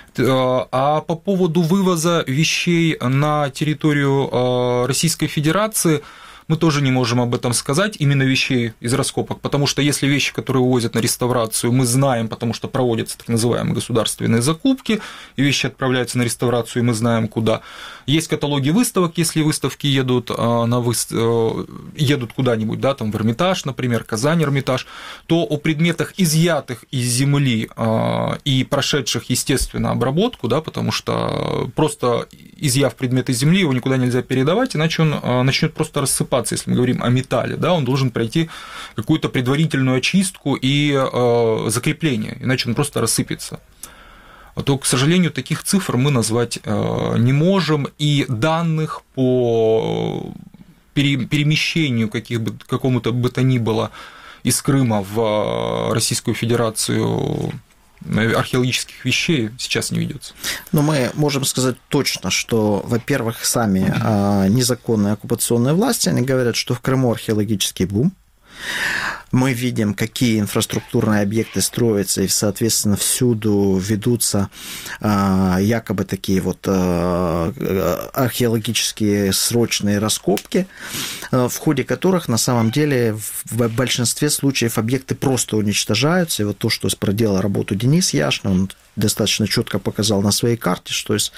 А по поводу вывоза вещей на территорию Российской Федерации мы тоже не можем об этом сказать, именно вещей из раскопок, потому что если вещи, которые увозят на реставрацию, мы знаем, потому что проводятся так называемые государственные закупки, и вещи отправляются на реставрацию, и мы знаем, куда. Есть каталоги выставок, если выставки едут, на вы... едут куда-нибудь, да, там в Эрмитаж, например, Казань Эрмитаж, то о предметах, изъятых из земли и прошедших, естественно, обработку, да, потому что просто изъяв предмет из земли, его никуда нельзя передавать, иначе он начнет просто рассыпаться. Если мы говорим о металле, да, он должен пройти какую-то предварительную очистку и э, закрепление, иначе он просто рассыпется. То, к сожалению, таких цифр мы назвать э, не можем, и данных по пере, перемещению каких бы, какому-то бы то ни было из Крыма в Российскую Федерацию археологических вещей сейчас не ведется. Но мы можем сказать точно, что, во-первых, сами а, незаконные оккупационные власти, они говорят, что в Крыму археологический бум. Мы видим, какие инфраструктурные объекты строятся, и, соответственно, всюду ведутся а, якобы такие вот а, археологические срочные раскопки, а, в ходе которых, на самом деле, в большинстве случаев объекты просто уничтожаются. И вот то, что проделал работу Денис Яшин, он достаточно четко показал на своей карте, что из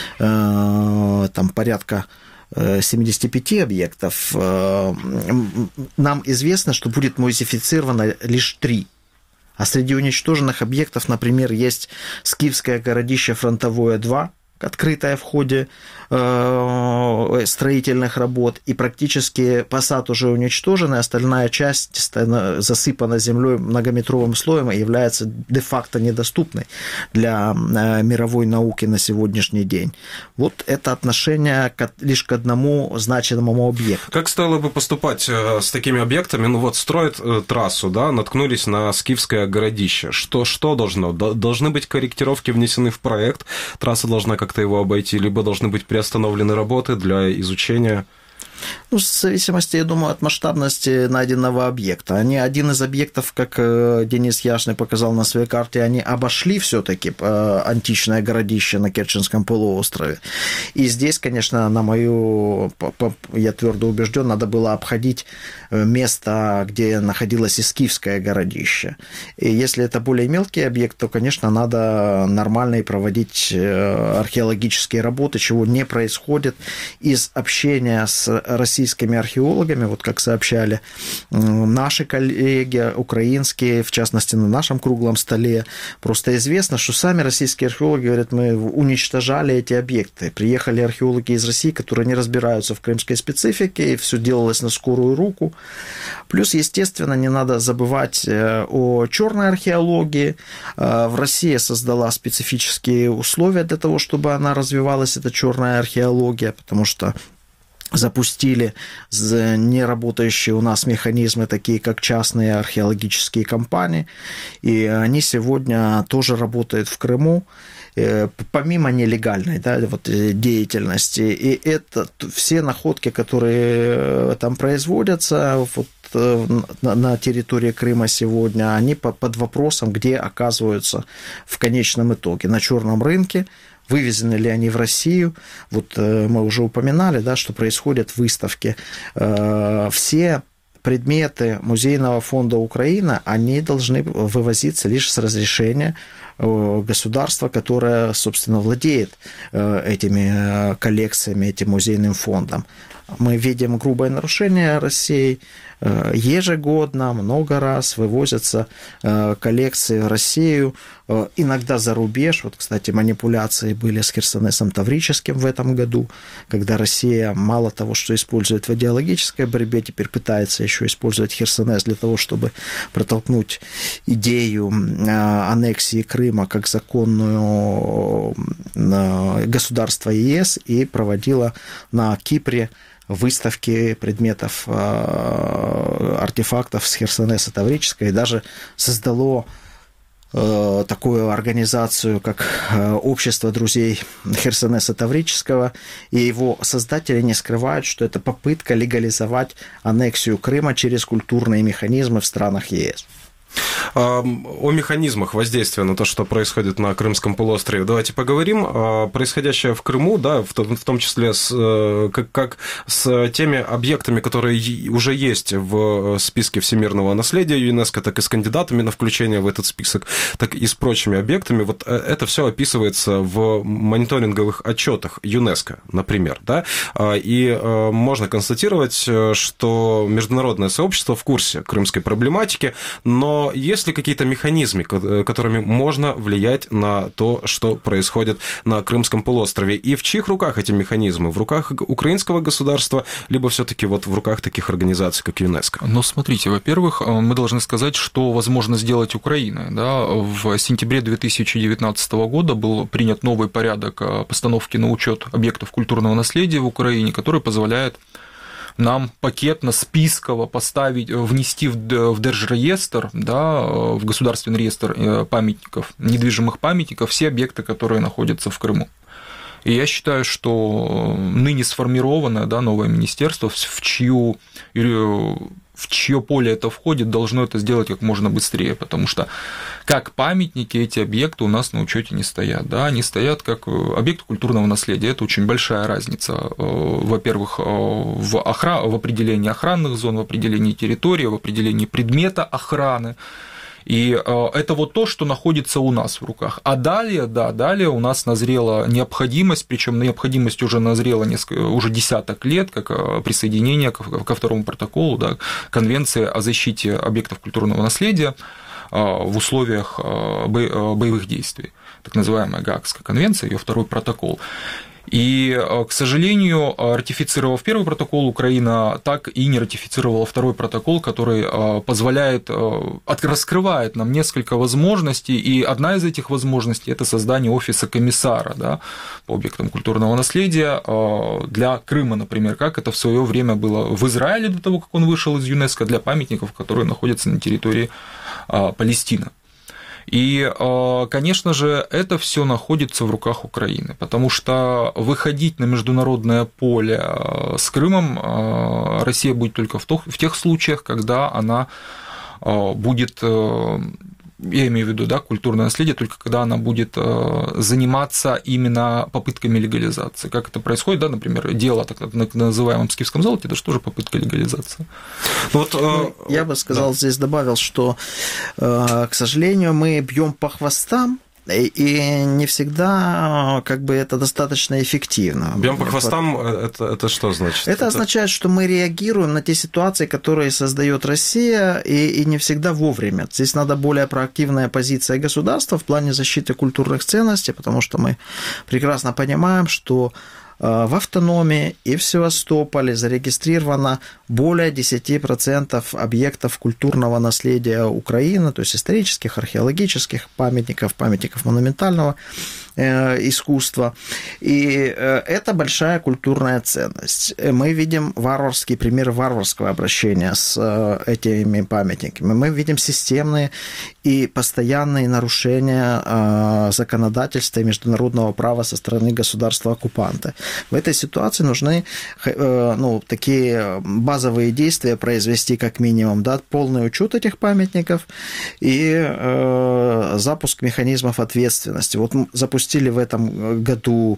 а, там порядка семьдесят пять объектов, нам известно, что будет музеифицировано лишь три. А среди уничтоженных объектов, например, есть Скифское городище Фронтовое два, открытое в ходе строительных работ, и практически посад уже уничтожен, и остальная часть засыпана землей многометровым слоем и является де-факто недоступной для мировой науки на сегодняшний день. Вот это отношение лишь к одному значимому объекту. Как стоило бы поступать с такими объектами? Ну вот строят трассу, да, наткнулись на Скифское городище. Что, что должно? Должны быть корректировки внесены в проект, трасса должна как-то его обойти, либо должны быть приостановлены работы для изучения? Ну, в зависимости, я думаю, от масштабности найденного объекта. Они, один из объектов, как Денис Яшный показал на своей карте, они обошли все-таки античное городище на Керченском полуострове. И здесь, конечно, на мою, я твердо убежден, надо было обходить место, где находилось и Скифское городище. И если это более мелкий объект, то, конечно, надо нормально и проводить археологические работы, чего не происходит из общения с российскими археологами, вот как сообщали наши коллеги украинские, в частности, на нашем круглом столе, просто известно, что сами российские археологи говорят, мы уничтожали эти объекты. Приехали археологи из России, которые не разбираются в крымской специфике, и все делалось на скорую руку. Плюс, естественно, не надо забывать о черной археологии. В России создала специфические условия для того, чтобы она развивалась, эта черная археология, потому что запустили неработающие у нас механизмы, такие как частные археологические компании, и они сегодня тоже работают в Крыму, помимо нелегальной, да, вот, деятельности. И это все находки, которые там производятся вот, на территории Крыма сегодня, они под вопросом, где оказываются в конечном итоге. На черном рынке, вывезены ли они в Россию. Вот мы уже упоминали, да, что происходят выставки. Все предметы Музейного фонда Украины, они должны вывозиться лишь с разрешения государства, которое, собственно, владеет этими коллекциями, этим музейным фондом. Мы видим грубое нарушение России. Ежегодно, много раз вывозятся коллекции в Россию, иногда за рубеж. Вот, кстати, манипуляции были с Херсонесом Таврическим в этом году, когда Россия мало того, что использует в идеологической борьбе, теперь пытается еще использовать Херсонес для того, чтобы протолкнуть идею аннексии Крыма как законную государство ЕС и проводила на Кипре выставки предметов, артефактов с Херсонеса Таврической, и даже создало такую организацию, как Общество друзей Херсонеса Таврического, и его создатели не скрывают, что это попытка легализовать аннексию Крыма через культурные механизмы в странах ЕС. О механизмах воздействия на то, что происходит на Крымском полуострове, давайте поговорим. Происходящее в Крыму, да, в том числе с, как, как с теми объектами, которые уже есть в списке всемирного наследия ЮНЕСКО, так и с кандидатами на включение в этот список, так и с прочими объектами. Вот это все описывается в мониторинговых отчетах ЮНЕСКО, например, да, и можно констатировать, что международное сообщество в курсе крымской проблематики, но есть ли какие-то механизмы, которыми можно влиять на то, что происходит на Крымском полуострове? И в чьих руках эти механизмы? В руках украинского государства, либо все-таки вот в руках таких организаций, как ЮНЕСКО? Ну, смотрите, во-первых, мы должны сказать, что возможно сделать Украина. Да? В сентябре две тысячи девятнадцатого года был принят новый порядок постановки на учет объектов культурного наследия в Украине, который позволяет нам пакетно, списково поставить, внести в Держреестр, да, в государственный реестр памятников, недвижимых памятников, все объекты, которые находятся в Крыму. И я считаю, что ныне сформированное, да, новое министерство, в чью в чье поле это входит, должно это сделать как можно быстрее, потому что как памятники эти объекты у нас на учете не стоят, да, они стоят как объекты культурного наследия, это очень большая разница, во-первых, в, охран... в определении охранных зон, в определении территории, в определении предмета охраны. И это вот то, что находится у нас в руках. А далее, да, далее у нас назрела необходимость, причем необходимость уже назрела несколько, уже десяток лет, как присоединение ко второму протоколу, да, Конвенции о защите объектов культурного наследия в условиях боевых действий, так называемая Гаагская конвенция, ее второй протокол. И, к сожалению, ратифицировав первый протокол, Украина так и не ратифицировала второй протокол, который позволяет, раскрывает нам несколько возможностей, и одна из этих возможностей – это создание офиса комиссара, да, по объектам культурного наследия для Крыма, например, как это в свое время было в Израиле до того, как он вышел из ЮНЕСКО, для памятников, которые находятся на территории Палестины. И, конечно же, это все находится в руках Украины, потому что выходить на международное поле с Крымом Россия будет только в тех случаях, когда она будет, я имею в виду, да, культурное наследие, только когда она будет заниматься именно попытками легализации. Как это происходит, да, например, дело о так называемом скифском золоте, это же тоже попытка легализации. Вот, ну, я бы сказал, да. Здесь добавил, что, к сожалению, мы бьем по хвостам и, и не всегда как бы это достаточно эффективно. Бьем по хвостам, это, это что значит? Это, это означает, что мы реагируем на те ситуации, которые создает Россия, и, и не всегда вовремя. Здесь надо более проактивная позиция государства в плане защиты культурных ценностей, потому что мы прекрасно понимаем, что в Автономии и в Севастополе зарегистрировано более десять процентов объектов культурного наследия Украины, то есть исторических, археологических памятников, памятников монументального искусства. И это большая культурная ценность. Мы видим варварский пример варварского обращения с этими памятниками. Мы видим системные и постоянные нарушения законодательства и международного права со стороны государства-оккупанта. В этой ситуации нужны ну, такие базовые действия произвести как минимум, да, полный учет этих памятников и э, запуск механизмов ответственности. Вот мы запустили в этом году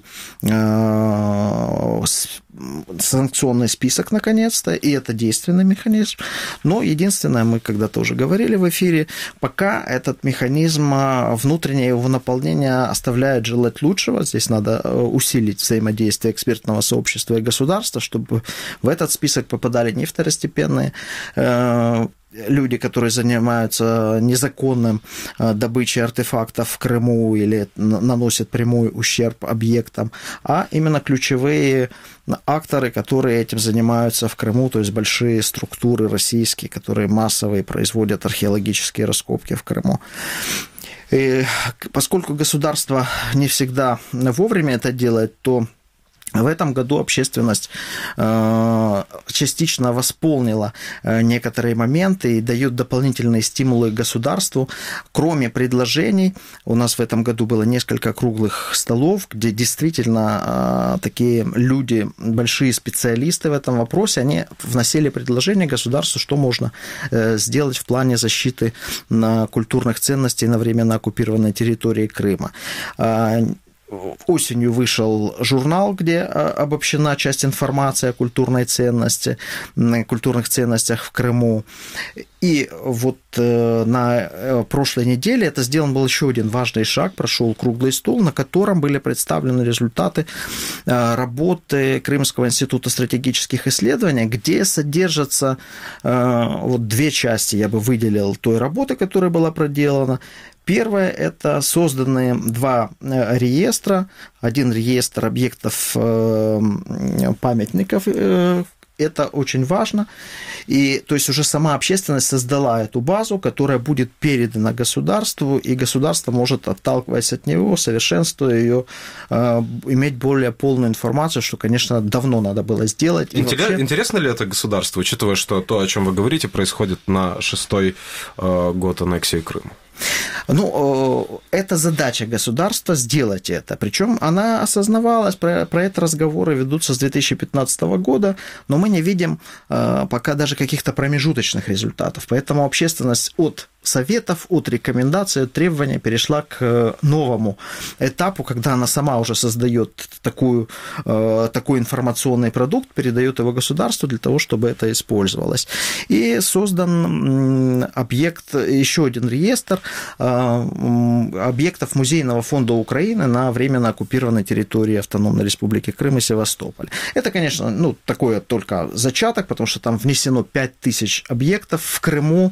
э, санкционный список наконец-то, и это действенный механизм. Но единственное, мы когда-то уже говорили в эфире, пока этот механизм, внутреннее его наполнение оставляет желать лучшего. Здесь надо усилить взаимодействие экспертного сообщества и государства, чтобы в этот список попадали не второстепенные люди, которые занимаются незаконным добычей артефактов в Крыму или наносят прямой ущерб объектам, а именно ключевые акторы, которые этим занимаются в Крыму, то есть большие структуры российские, которые массовые производят археологические раскопки в Крыму. И поскольку государство не всегда вовремя это делает, то в этом году общественность частично восполнила некоторые моменты и дает дополнительные стимулы государству. Кроме предложений, у нас в этом году было несколько круглых столов, где действительно такие люди, большие специалисты в этом вопросе, они вносили предложения государству, что можно сделать в плане защиты культурных ценностей на временно оккупированной территории Крыма. Осенью вышел журнал, где обобщена часть информации о культурной ценности, культурных ценностях в Крыму. И вот на прошлой неделе это сделан был еще один важный шаг, прошел круглый стол, на котором были представлены результаты работы Крымского института стратегических исследований, где содержатся вот две части, я бы выделил той работы, которая была проделана. Первое – это созданы два реестра. Один реестр объектов памятников, это очень важно. И, то есть уже сама общественность создала эту базу, которая будет передана государству, и государство может, отталкиваясь от него, совершенствуя ее, иметь более полную информацию, что, конечно, давно надо было сделать. Интерес, вообще... Интересно ли это государству, учитывая, что то, о чем вы говорите, происходит на шестой год аннексии Крыма? Ну, это задача государства сделать это. Причем она осознавалась, про, про это разговоры ведутся с две тысячи пятнадцатого года, но мы не видим пока даже каких-то промежуточных результатов. Поэтому общественность от советов, от рекомендаций, от требований перешла к новому этапу, когда она сама уже создает такую, такой информационный продукт, передает его государству для того, чтобы это использовалось. И создан объект, еще один реестр объектов Музейного фонда Украины на временно оккупированной территории Автономной Республики Крым и Севастополь. Это, конечно, ну, такое только зачаток, потому что там внесено пять тысяч объектов в Крыму.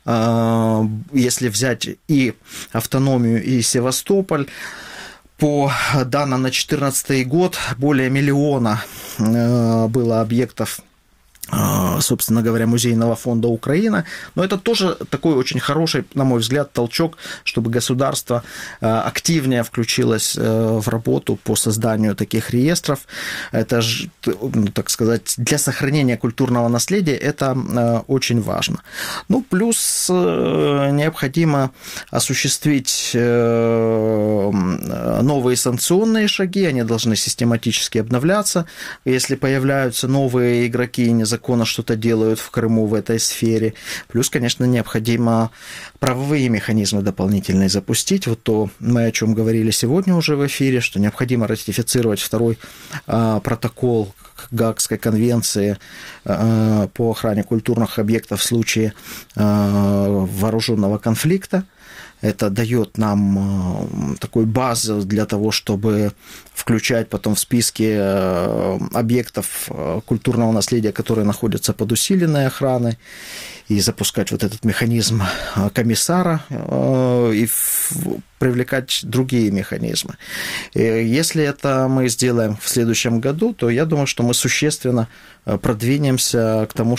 Если взять и Автономию, и Севастополь, по данным на две тысячи четырнадцатый год более миллиона было объектов, собственно говоря, Музейного фонда Украины. Но это тоже такой очень хороший, на мой взгляд, толчок, чтобы государство активнее включилось в работу по созданию таких реестров. Это, так сказать, для сохранения культурного наследия это очень важно. Ну, плюс необходимо осуществить новые санкционные шаги, они должны систематически обновляться. Если появляются новые игроки, незаконные, законно что-то делают в Крыму в этой сфере. Плюс, конечно, необходимо правовые механизмы дополнительные запустить. Вот то, мы о чем говорили сегодня уже в эфире, что необходимо ратифицировать второй а, протокол к Гаагской конвенции а, по охране культурных объектов в случае а, вооруженного конфликта. Это дает нам такой базу для того, чтобы включать потом в списки объектов культурного наследия, которые находятся под усиленной охраной, и запускать вот этот механизм комиссара и привлекать другие механизмы. Если это мы сделаем в следующем году, то я думаю, что мы существенно продвинемся к тому,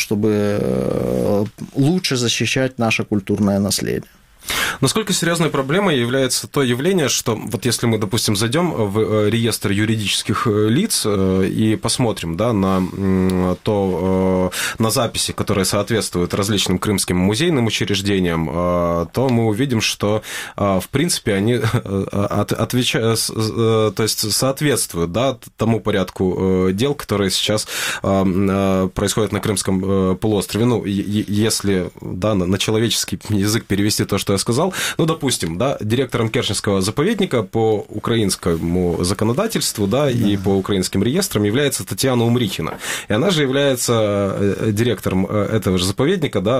чтобы лучше защищать наше культурное наследие. Насколько серьезной проблемой является то явление, что вот если мы, допустим, зайдем в реестр юридических лиц и посмотрим, да, на, то, на записи, которые соответствуют различным крымским музейным учреждениям, то мы увидим, что, в принципе, они отвечают, то есть соответствуют, да, тому порядку дел, которые сейчас происходят на Крымском полуострове. Ну, если, да, на человеческий язык перевести то, что я сказал, ну, допустим, да, директором Керченского заповедника по украинскому законодательству, да, да, и по украинским реестрам является Татьяна Умрихина. И она же является директором этого же заповедника, да,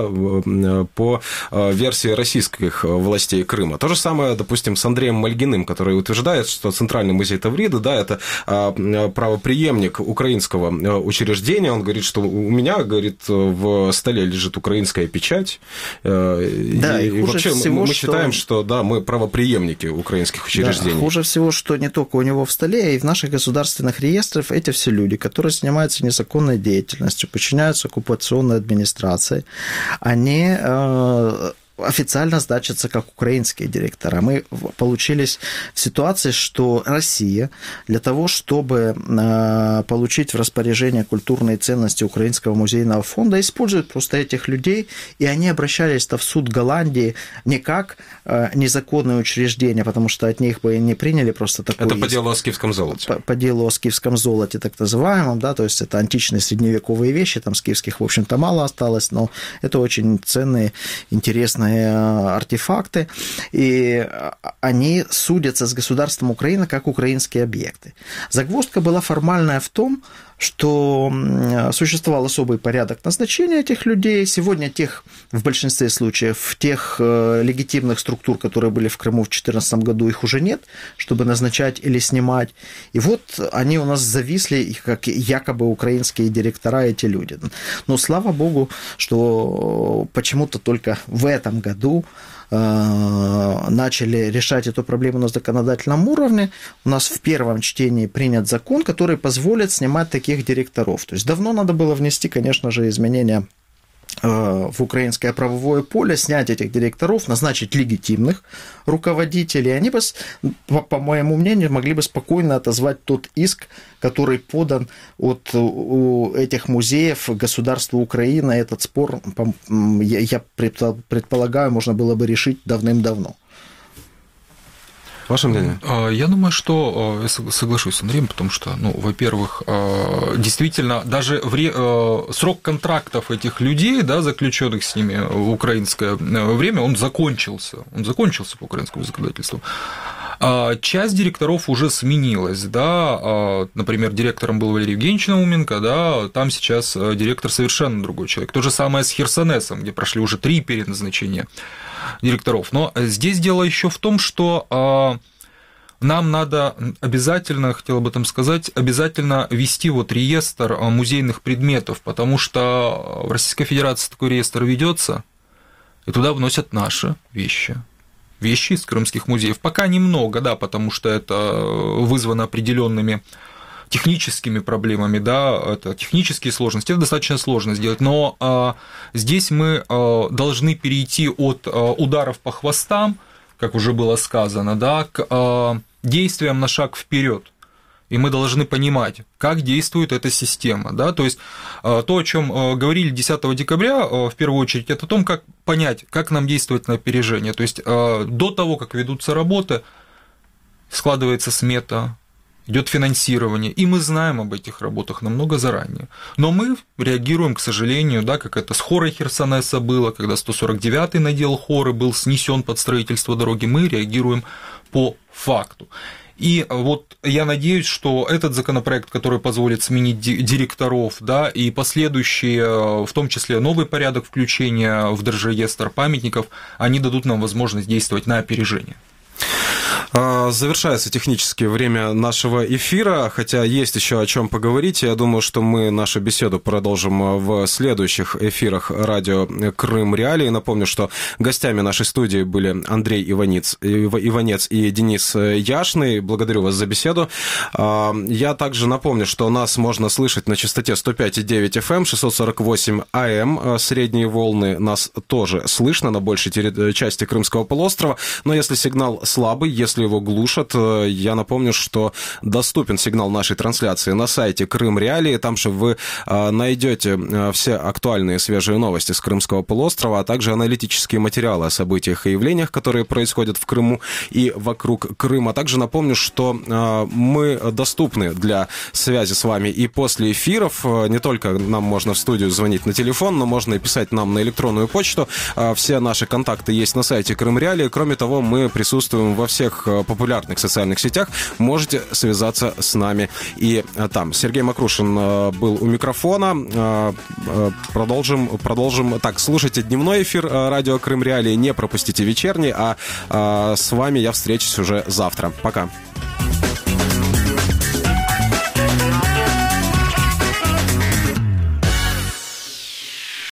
по версии российских властей Крыма. То же самое, допустим, с Андреем Мальгиным, который утверждает, что Центральный музей Тавриды, да, это правопреемник украинского учреждения. Он говорит, что у меня, говорит, в столе лежит украинская печать. Да, и, и вообще всего, мы считаем, что... что да, мы правопреемники украинских учреждений. Да, хуже всего, что не только у него в столе, а и в наших государственных реестрах эти все люди, которые занимаются незаконной деятельностью, подчиняются оккупационной администрации, они э, официально значатся как украинские директора. Мы получились в ситуации, что Россия для того, чтобы получить в распоряжение культурные ценности Украинского музейного фонда, использует просто этих людей, и они обращались-то в суд Голландии не как незаконные учреждения, потому что от них бы не приняли просто такой... Это по делу о скифском золоте. По, по делу о скифском золоте, так называемом, да, то есть это античные средневековые вещи, там скифских, в общем-то, мало осталось, но это очень ценные, интересные артефакты, и они судятся с государством Украины как украинские объекты. Загвоздка была формальная в том, что существовал особый порядок назначения этих людей. Сегодня тех, в большинстве случаев, тех легитимных структур, которые были в Крыму в две тысячи четырнадцатом году, их уже нет, чтобы назначать или снимать. И вот они у нас зависли, как якобы украинские директора, эти люди. Но слава богу, что почему-то только в этом году начали решать эту проблему на законодательном уровне. У нас в первом чтении принят закон, который позволит снимать таких директоров. То есть давно надо было внести, конечно же, изменения в украинское правовое поле, снять этих директоров, назначить легитимных руководителей. Они бы, по, по моему мнению, могли бы спокойно отозвать тот иск, который подан от у этих музеев государству Украины. Этот спор, я, я предполагаю, можно было бы решить давным-давно. Ваше мнение? Я думаю, что я соглашусь с Андреем, потому что, ну, во-первых, действительно, даже в срок контрактов этих людей, да, заключенных с ними в украинское время, он закончился. Он закончился по украинскому законодательству. Часть директоров уже сменилась, да, например, директором был Валерий Евгеньевич Науменко, да, там сейчас директор совершенно другой человек. То же самое с Херсонесом, где прошли уже три переназначения директоров. Но здесь дело еще в том, что нам надо обязательно, хотел об этом сказать, обязательно вести вот реестр музейных предметов, потому что в Российской Федерации такой реестр ведется, и туда вносят наши вещи. Вещи из крымских музеев. Пока немного, да, потому что это вызвано определенными техническими проблемами, да, это технические сложности, это достаточно сложно сделать, но а, здесь мы а, должны перейти от а, ударов по хвостам, как уже было сказано, да, к а, действиям на шаг вперед. И мы должны понимать, как действует эта система. Да? То есть то, о чем говорили десятого декабря, в первую очередь, это о том, как понять, как нам действовать на опережение. То есть до того, как ведутся работы, складывается смета, идет финансирование, и мы знаем об этих работах намного заранее. Но мы реагируем, к сожалению, да, как это с хорой Херсонеса было, когда сто сорок девятый надел хоры был снесен под строительство дороги, мы реагируем по факту. И вот я надеюсь, что этот законопроект, который позволит сменить директоров, да, и последующие, в том числе новый порядок включения в Держреестр памятников, они дадут нам возможность действовать на опережение. Завершается технически время нашего эфира, хотя есть еще о чем поговорить. Я думаю, что мы нашу беседу продолжим в следующих эфирах радио Крым Реалии. Напомню, что гостями нашей студии были Андрей Иванец, Иванец и Денис Яшный. Благодарю вас за беседу. Я также напомню, что нас можно слышать на частоте сто пять и девять эф эм, шестьсот сорок восемь а эм. Средние волны нас тоже слышно на большей части Крымского полуострова. Но если сигнал слабый, если его глушат, я напомню, что доступен сигнал нашей трансляции на сайте Крым Реалии. Там же вы найдете все актуальные свежие новости с Крымского полуострова, а также аналитические материалы о событиях и явлениях, которые происходят в Крыму и вокруг Крыма. Также напомню, что мы доступны для связи с вами и после эфиров. Не только нам можно в студию звонить на телефон, но можно и писать нам на электронную почту. Все наши контакты есть на сайте Крым Реалии. Кроме того, мы присутствуем во всех популярных социальных сетях. Можете связаться с нами и там. Сергей Макрушин был у микрофона. Продолжим, продолжим. Так, слушайте дневной эфир радио Крым Реалии, не пропустите вечерний, а с вами я встречусь уже завтра. Пока.